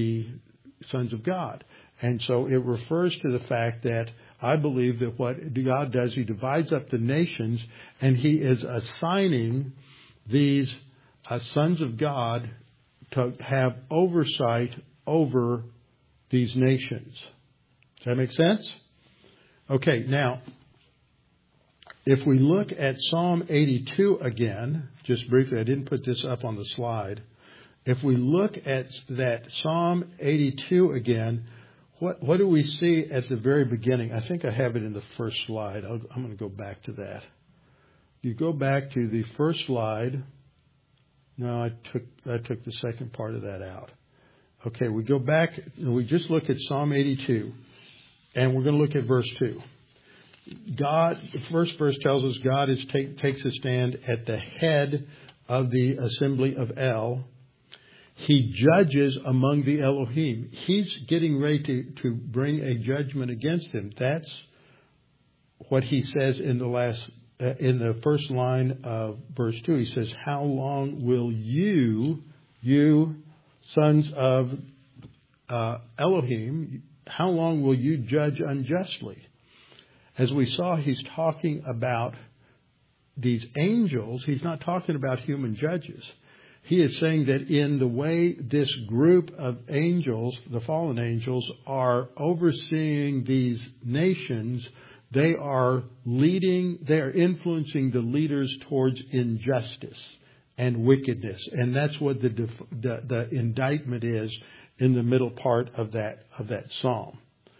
God. And so it refers to the fact that I believe that what God does, He divides up the nations and He is assigning these sons of God to have oversight over these nations. Does that make sense? Okay, now, if we look at Psalm 82 again, just briefly, I didn't put this up on the slide. If we look at that Psalm 82 again, what do we see at the very beginning? I think I have it in the first slide. I'm going to go back to that. You go back to the first slide. No, I took the second part of that out. Okay, we go back and we just look at Psalm 82, and we're going to look at verse 2. God, the first verse tells us God takes a stand at the head of the assembly of El. He judges among the Elohim. He's getting ready to bring a judgment against him. That's what he says in the first line of verse 2. He says, how long will you sons of Elohim, how long will you judge unjustly? As we saw, he's talking about these angels. He's not talking about human judges. He is saying that in the way this group of angels, the fallen angels, are overseeing these nations, they are influencing the leaders towards injustice and wickedness. And that's what the indictment is in the middle part of that psalm.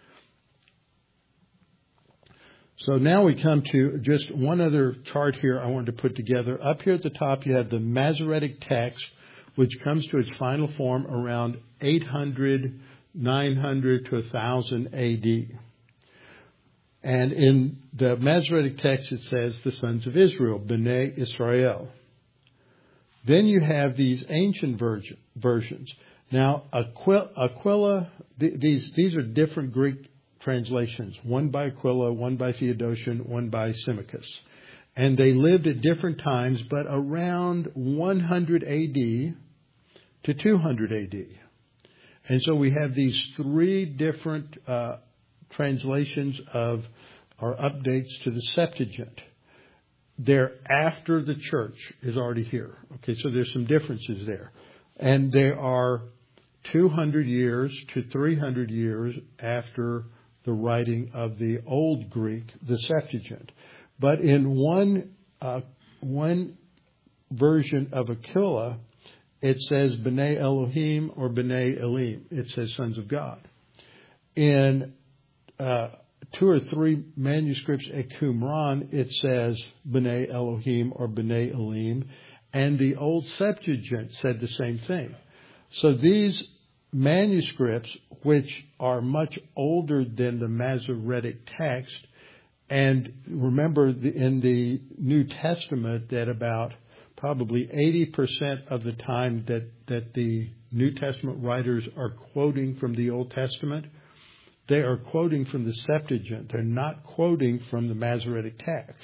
So now we come to just one other chart here I wanted to put together. Up here at the top you have the Masoretic text, which comes to its final form around 800, 900 to 1000 AD. And in the Masoretic text it says the sons of Israel, Bnei Israel. Then you have these ancient versions. Now Aquila, these are different Greek translations, one by Aquila, one by Theodotion, one by Symmachus. And they lived at different times, but around 100 AD to 200 AD. And so we have these three different translations or updates to the Septuagint. They're after the church is already here. Okay, so there's some differences there. And they are 200 years to 300 years after the writing of the Old Greek, the Septuagint. But in one version of Aquila, it says B'nai Elohim or B'nai Elim. It says sons of God. In 2 or 3 manuscripts at Qumran, it says B'nai Elohim or B'nai Elim. And the Old Septuagint said the same thing. So these manuscripts, which are much older than the Masoretic text, and remember in the New Testament that about probably 80% of the time that the New Testament writers are quoting from the Old Testament, they are quoting from the Septuagint. They're not quoting from the Masoretic text.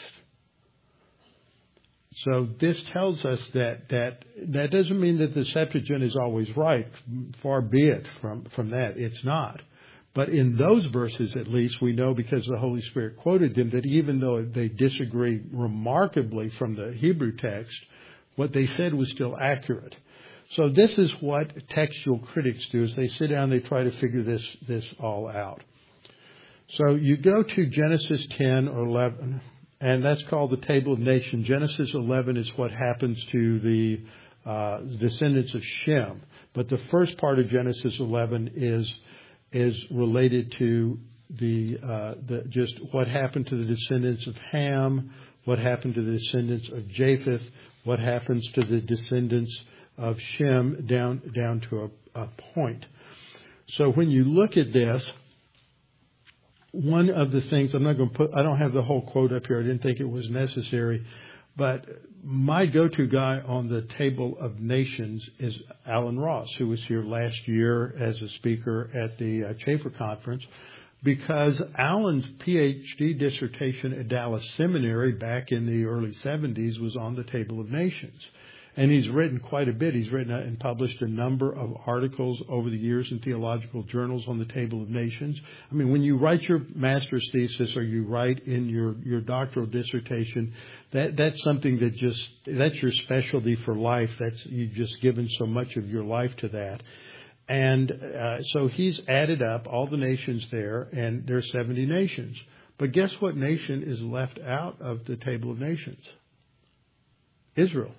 So this tells us that doesn't mean that the Septuagint is always right. Far be it from that. It's not. But in those verses, at least, we know because the Holy Spirit quoted them that even though they disagree remarkably from the Hebrew text, what they said was still accurate. So this is what textual critics do, is they sit down, they try to figure this all out. So you go to Genesis 10 or 11, and that's called the Table of Nations. Genesis 11 is what happens to the descendants of Shem. But the first part of Genesis 11 is related to the just what happened to the descendants of Ham, what happened to the descendants of Japheth, what happens to the descendants of Shem down to a point. So when you look at this, one of the things, I don't have the whole quote up here. I didn't think it was necessary, but my go-to guy on the Table of Nations is Alan Ross, who was here last year as a speaker at the Chafer Conference, because Alan's PhD dissertation at Dallas Seminary back in the early 70s was on the Table of Nations. And he's written quite a bit. He's written and published a number of articles over the years in theological journals on the Table of Nations. I mean, when you write your master's thesis or you write in your doctoral dissertation, that's something that's your specialty for life. You've just given so much of your life to that. And so he's added up all the nations there, and there's 70 nations. But guess what nation is left out of the Table of Nations? Israel.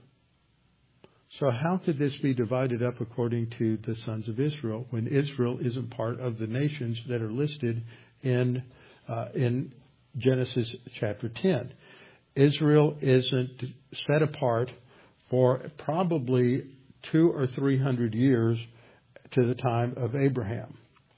So how could this be divided up according to the sons of Israel when Israel isn't part of the nations that are listed in Genesis chapter 10? Israel isn't set apart for probably 200 or 300 years to the time of Abraham.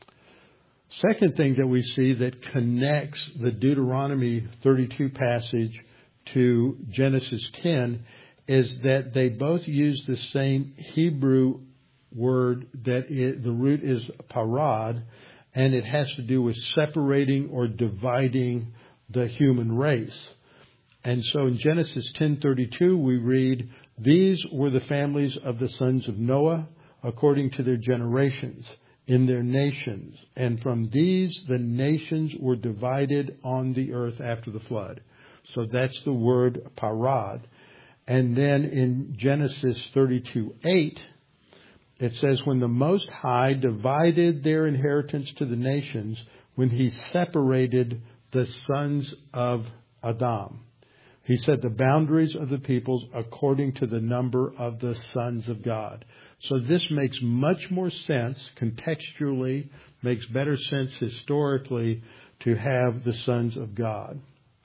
Second thing that we see that connects the Deuteronomy 32 passage to Genesis 10 is that they both use the same Hebrew word the root is parad, and it has to do with separating or dividing the human race. And so in Genesis 10:32 we read, "These were the families of the sons of Noah according to their generations in their nations, and from these the nations were divided on the earth after the flood." So that's the word parad. And then in Genesis 32:8, it says, "When the Most High divided their inheritance to the nations, when he separated the sons of Adam. He set the boundaries of the peoples according to the number of the sons of God." So this makes much more sense contextually, makes better sense historically to have the sons of God.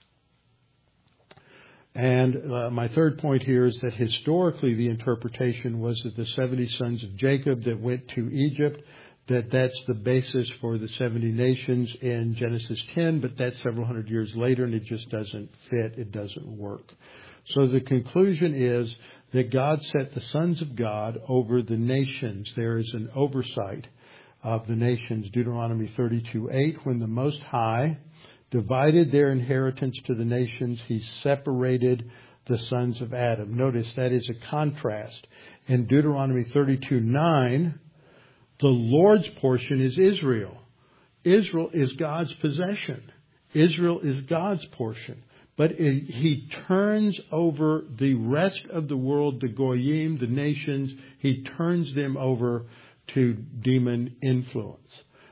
And my third point here is that historically the interpretation was that the 70 sons of Jacob that went to Egypt, that's the basis for the 70 nations in Genesis 10, but that's several hundred years later and it just doesn't fit, it doesn't work. So the conclusion is that God set the sons of God over the nations. There is an oversight of the nations. Deuteronomy 32:8, "When the Most High divided their inheritance to the nations, he separated the sons of Adam." Notice that is a contrast. In Deuteronomy 32:9, the Lord's portion is Israel. Israel is God's possession. Israel is God's portion. But he turns over the rest of the world, the Goyim, the nations, he turns them over to demon influence.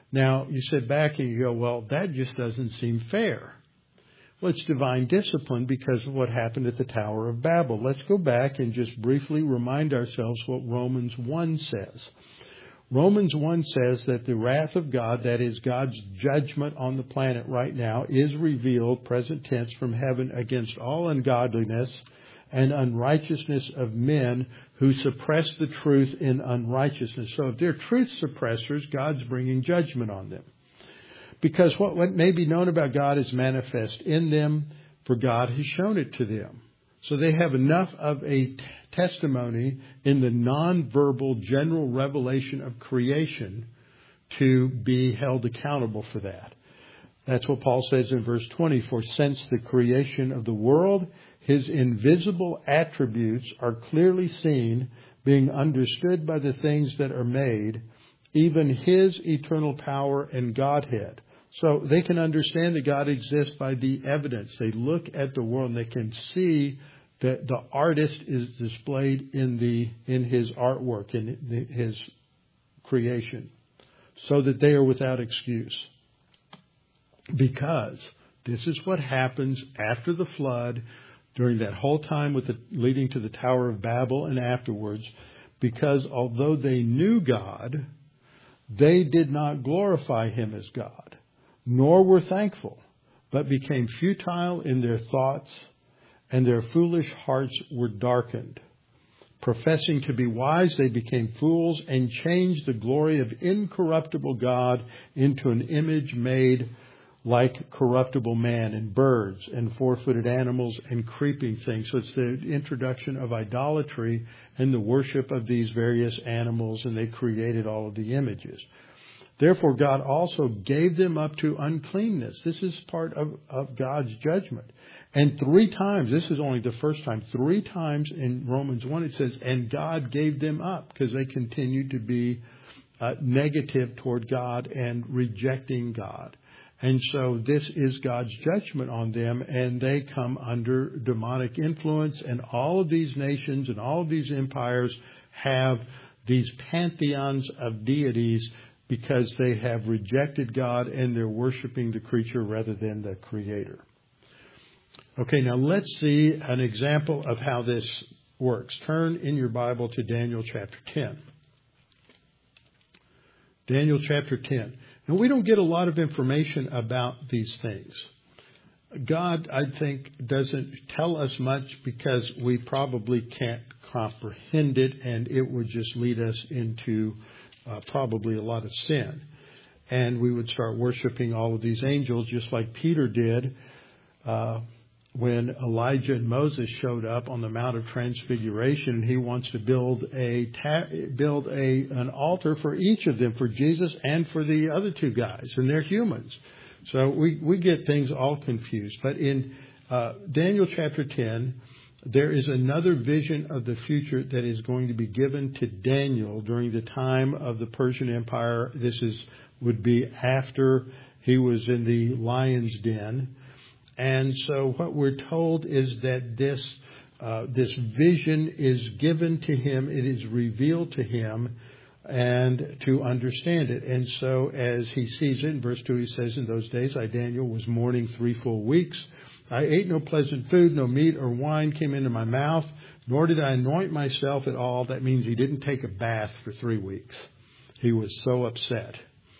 Now, you sit back and you go, well, that just doesn't seem fair. Well, it's divine discipline because of what happened at the Tower of Babel. Let's go back and just briefly remind ourselves what Romans 1 says. Romans 1 says that the wrath of God, that is God's judgment on the planet right now, is revealed, present tense, from heaven against all ungodliness and unrighteousness of men who suppress the truth in unrighteousness. So if they're truth suppressors, God's bringing judgment on them. Because what may be known about God is manifest in them, for God has shown it to them. So they have enough of a testimony in the nonverbal general revelation of creation to be held accountable for that. That's what Paul says in verse 20. For since the creation of the world, his invisible attributes are clearly seen, being understood by the things that are made, even his eternal power and Godhead. So they can understand that God exists by the evidence. They look at the world and they can see that the artist is displayed in his artwork, in his creation, so that they are without excuse. Because this is what happens after the flood, during that whole time leading to the Tower of Babel and afterwards, because although they knew God, they did not glorify him as God, nor were thankful, but became futile in their thoughts, and their foolish hearts were darkened. Professing to be wise, they became fools and changed the glory of incorruptible God into an image made like corruptible man and birds and four-footed animals and creeping things. So it's the introduction of idolatry and the worship of these various animals, and they created all of the images. Therefore, God also gave them up to uncleanness. This is part of God's judgment. And 3 times, this is only the first time, 3 times in Romans 1 it says, and God gave them up, because they continued to be negative toward God and rejecting God. And so this is God's judgment on them, and they come under demonic influence, and all of these nations and all of these empires have these pantheons of deities because they have rejected God and they're worshiping the creature rather than the Creator. Okay, now let's see an example of how this works. Turn in your Bible to Daniel chapter 10. Daniel chapter 10. And we don't get a lot of information about these things. God, I think, doesn't tell us much because we probably can't comprehend it, and it would just lead us into probably a lot of sin. And we would start worshiping all of these angels just like Peter did when Elijah and Moses showed up on the Mount of Transfiguration. He wants to build an altar for each of them, for Jesus and for the other 2 guys, and they're humans. So we get things all confused. But in Daniel chapter 10, there is another vision of the future that is going to be given to Daniel during the time of the Persian Empire. This would be after he was in the lion's den. And so what we're told is that this vision is given to him. It is revealed to him and to understand it. And so as he sees it, in verse 2, he says, in those days I, Daniel, was mourning 3 full weeks. I ate no pleasant food, no meat or wine came into my mouth, nor did I anoint myself at all. That means he didn't take a bath for 3 weeks. He was so upset.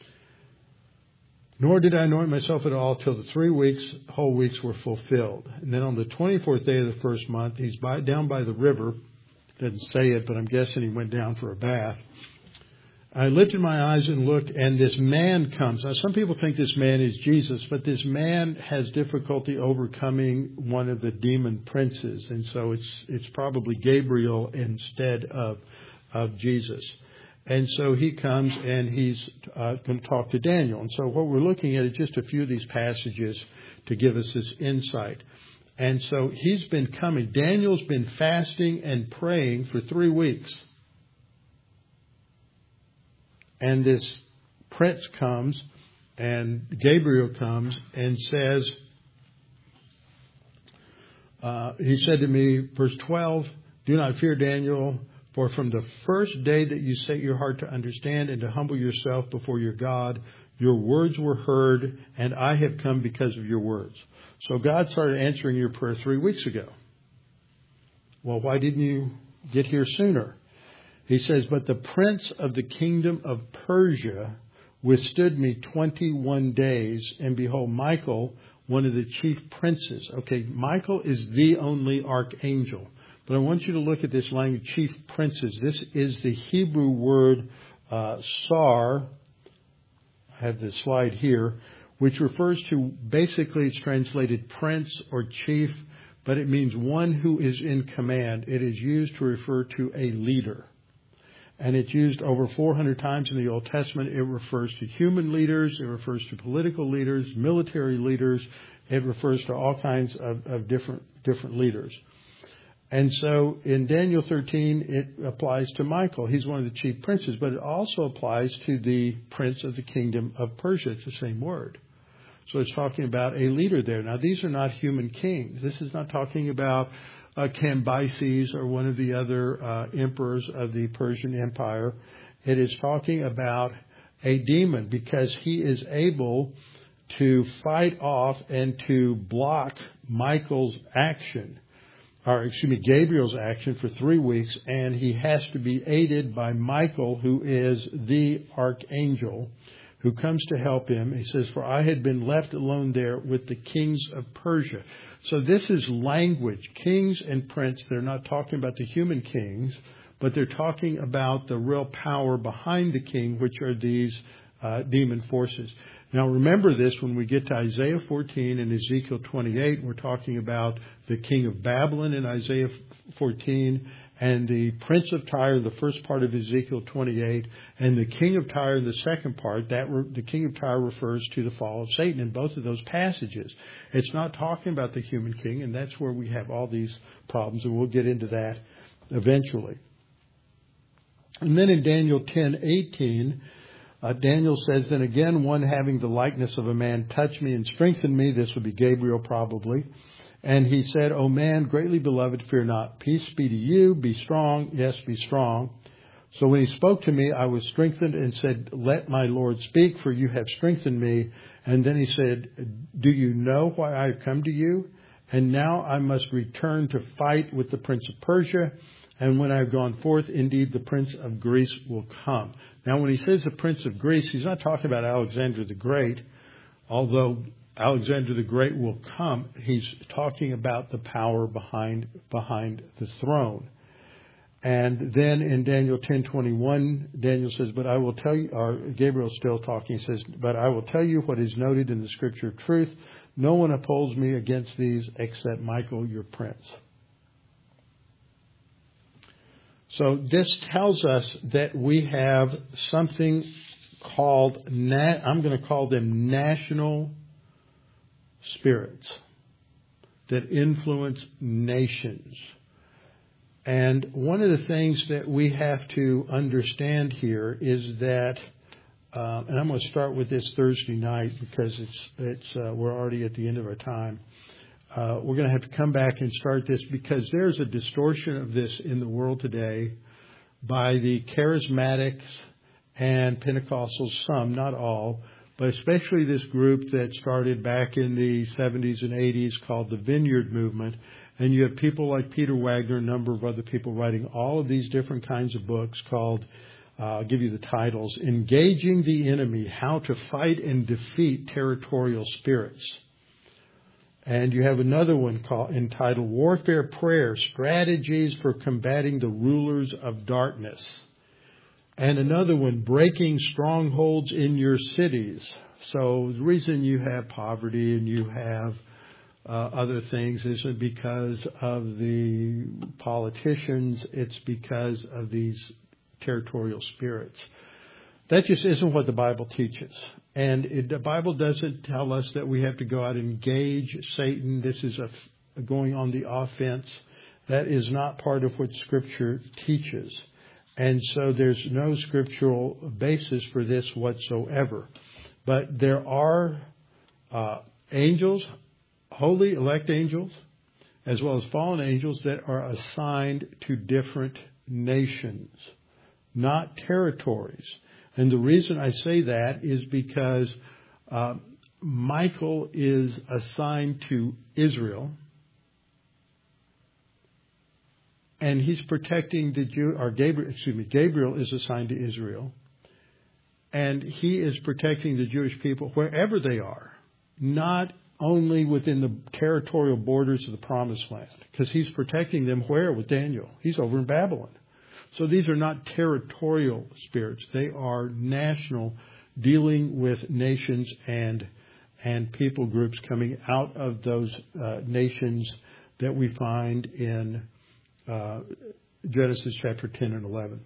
Nor did I anoint myself at all till the whole weeks were fulfilled. And then on the 24th day of the first month, he's down by the river. Doesn't say it, but I'm guessing he went down for a bath. I lifted my eyes and looked, and this man comes. Now, some people think this man is Jesus, but this man has difficulty overcoming one of the demon princes. And so it's probably Gabriel instead of Jesus. And so he comes and he's going to talk to Daniel. And so what we're looking at is just a few of these passages to give us this insight. And so he's been coming. Daniel's been fasting and praying for 3 weeks. And this prince comes, and Gabriel comes and says, he said to me, verse 12, do not fear, Daniel, for from the first day that you set your heart to understand and to humble yourself before your God, Your words were heard, and I have come because of your words. So God started answering your prayer 3 weeks ago. Well, why didn't you get here sooner? He says, but the prince of the kingdom of Persia withstood me 21 days, and behold, Michael, one of the chief princes. Okay, Michael is the only archangel. But I want you to look at this language, chief princes. This is the Hebrew word sar. I have the slide here, which refers to, basically it's translated prince or chief, but it means one who is in command. It is used to refer to a leader. And it's used over 400 times in the Old Testament. It refers to human leaders. It refers to political leaders, military leaders. It refers to all kinds of different leaders. And so in Daniel 13, it applies to Michael. He's one of the chief princes, but it also applies to the prince of the kingdom of Persia. It's the same word. So it's talking about a leader there. Now, these are not human kings. This is not talking about Cambyses or one of the other emperors of the Persian Empire. It is talking about a demon, because he is able to fight off and to block Gabriel's action for 3 weeks, and he has to be aided by Michael, who is the archangel, who comes to help him. He says, for I had been left alone there with the kings of Persia. So this is language. Kings and prince, they're not talking about the human kings, but they're talking about the real power behind the king, which are these demon forces. Now remember this, when we get to Isaiah 14 and Ezekiel 28, we're talking about the king of Babylon in Isaiah 14, and the prince of Tyre, the first part of Ezekiel 28, and the king of Tyre in the second part. The king of Tyre refers to the fall of Satan in both of those passages. It's not talking about the human king, and that's where we have all these problems, and we'll get into that eventually. And then in Daniel 10:18, Daniel says, then again, one having the likeness of a man touched me and strengthened me. This would be Gabriel probably. And he said, O man, greatly beloved, fear not. Peace be to you. Be strong. Yes, be strong. So when he spoke to me, I was strengthened and said, let my Lord speak, for you have strengthened me. And then he said, do you know why I have come to you? And now I must return to fight with the prince of Persia. And when I have gone forth, indeed, the prince of Greece will come. Now, when he says the prince of Greece, he's not talking about Alexander the Great, although Alexander the Great will come. He's talking about the power behind the throne. And then in Daniel 10:21, Daniel says, but I will tell you, or Gabriel's still talking, he says, but I will tell you what is noted in the scripture of truth. No one opposes me against these except Michael, your prince. So this tells us that we have something called, I'm going to call them national spirits that influence nations. And one of the things that we have to understand here is that, and I'm going to start with this Thursday night because we're already at the end of our time. We're going to have to come back and start this because there's a distortion of this in the world today by the charismatics and Pentecostals, some, not all, but especially this group that started back in the 70s and 80s called the Vineyard Movement. And you have people like Peter Wagner, a number of other people writing all of these different kinds of books called, I'll give you the titles, Engaging the Enemy, How to Fight and Defeat Territorial Spirits. And you have another one entitled Warfare Prayer, Strategies for Combating the Rulers of Darkness. And another one, Breaking Strongholds in Your Cities. So the reason you have poverty and you have other things isn't because of the politicians. It's because of these territorial spirits. That just isn't what the Bible teaches. And the Bible doesn't tell us that we have to go out and engage Satan. This is going on the offense. That is not part of what Scripture teaches. And so there's no scriptural basis for this whatsoever. But there are angels, holy elect angels, as well as fallen angels that are assigned to different nations, not territories. And the reason I say that is because Michael is assigned to Israel, and he's protecting the Gabriel is assigned to Israel, and he is protecting the Jewish people wherever they are, not only within the territorial borders of the Promised Land, because he's protecting them where with Daniel? He's over in Babylon. So these are not territorial spirits. They are national, dealing with nations and people groups coming out of those nations that we find in Genesis chapter 10 and 11.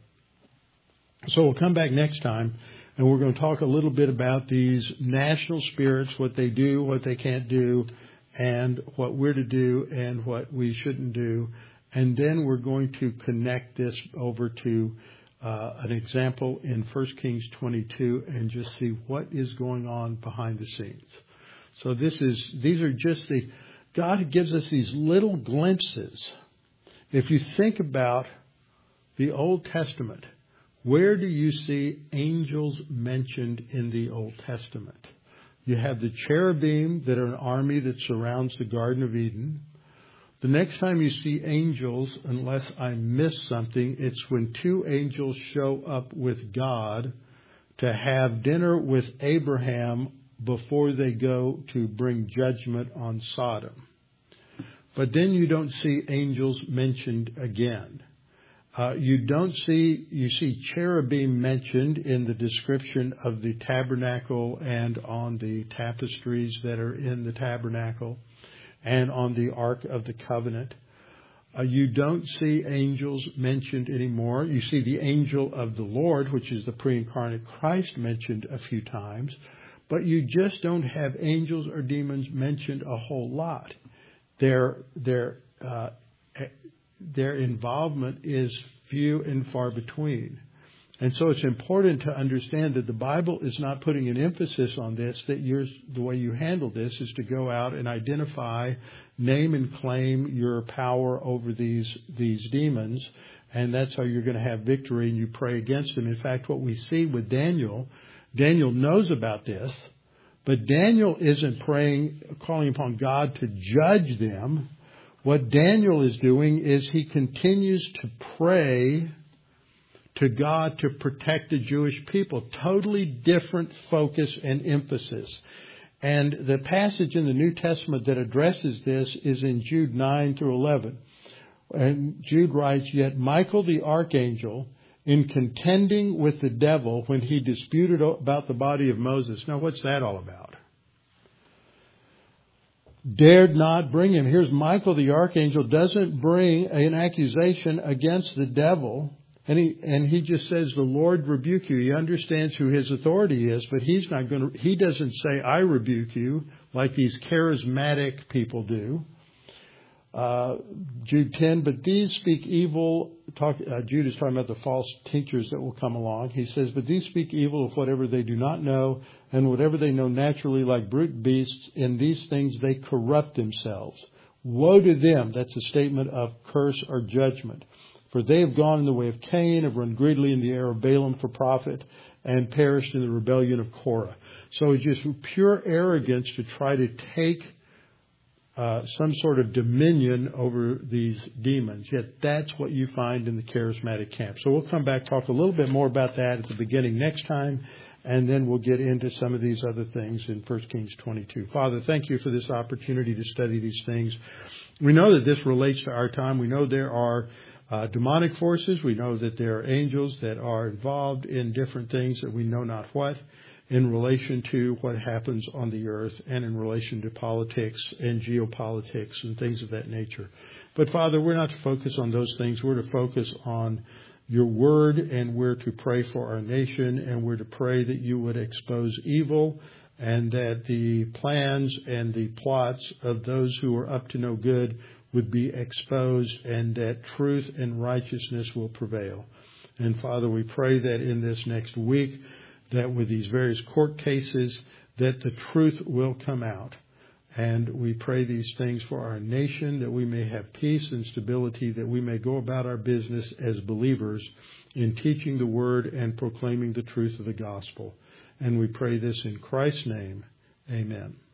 So we'll come back next time, and we're going to talk a little bit about these national spirits, what they do, what they can't do, and what we're to do and what we shouldn't do. And then we're going to connect this over to an example in 1 Kings 22 and just see what is going on behind the scenes. So these are just God gives us these little glimpses. If you think about the Old Testament, where do you see angels mentioned in the Old Testament? You have the cherubim that are an army that surrounds the Garden of Eden. The next time you see angels, unless I miss something, it's when two angels show up with God to have dinner with Abraham before they go to bring judgment on Sodom. But then you don't see angels mentioned again. You see cherubim mentioned in the description of the tabernacle and on the tapestries that are in the tabernacle and on the Ark of the Covenant. You don't see angels mentioned anymore. You see the angel of the Lord, which is the pre-incarnate Christ, mentioned a few times. But you just don't have angels or demons mentioned a whole lot. Their involvement is few and far between. And so it's important to understand that the Bible is not putting an emphasis on this, that the way you handle this is to go out and identify, name and claim your power over these demons, and that's how you're going to have victory, and you pray against them. In fact, what we see with Daniel knows about this, but Daniel isn't calling upon God to judge them. What Daniel is doing is he continues to pray to God to protect the Jewish people. Totally different focus and emphasis. And the passage in the New Testament that addresses this is in Jude 9 through 11. And Jude writes, "Yet Michael the archangel, in contending with the devil when he disputed about the body of Moses." Now, what's that all about? Dared not bring him. Here's Michael the archangel doesn't bring an accusation against the devil. And he just says, "The Lord rebuke you." He understands who his authority is, but he doesn't say, "I rebuke you," like these charismatic people do. Jude 10, "But these speak evil." Jude is talking about the false teachers that will come along. He says, "But these speak evil of whatever they do not know, and whatever they know naturally like brute beasts. In these things they corrupt themselves. Woe to them." That's a statement of curse or judgment. "For they have gone in the way of Cain, have run greedily in the error of Balaam for profit, and perished in the rebellion of Korah." So it's just pure arrogance to try to take some sort of dominion over these demons. Yet that's what you find in the charismatic camp. So we'll come back, talk a little bit more about that at the beginning next time, and then we'll get into some of these other things in 1 Kings 22. Father, thank you for this opportunity to study these things. We know that this relates to our time. We know there are demonic forces. We know that there are angels that are involved in different things that we know not what, in relation to what happens on the earth and in relation to politics and geopolitics and things of that nature. But Father, we're not to focus on those things. We're to focus on your word, and we're to pray for our nation, and we're to pray that you would expose evil and that the plans and the plots of those who are up to no good would be exposed, and that truth and righteousness will prevail. And Father, we pray that in this next week, that with these various court cases, that the truth will come out, And we pray these things for our nation, that we may have peace and stability, that we may go about our business as believers in teaching the word and proclaiming the truth of the gospel. And we pray this in Christ's name. Amen.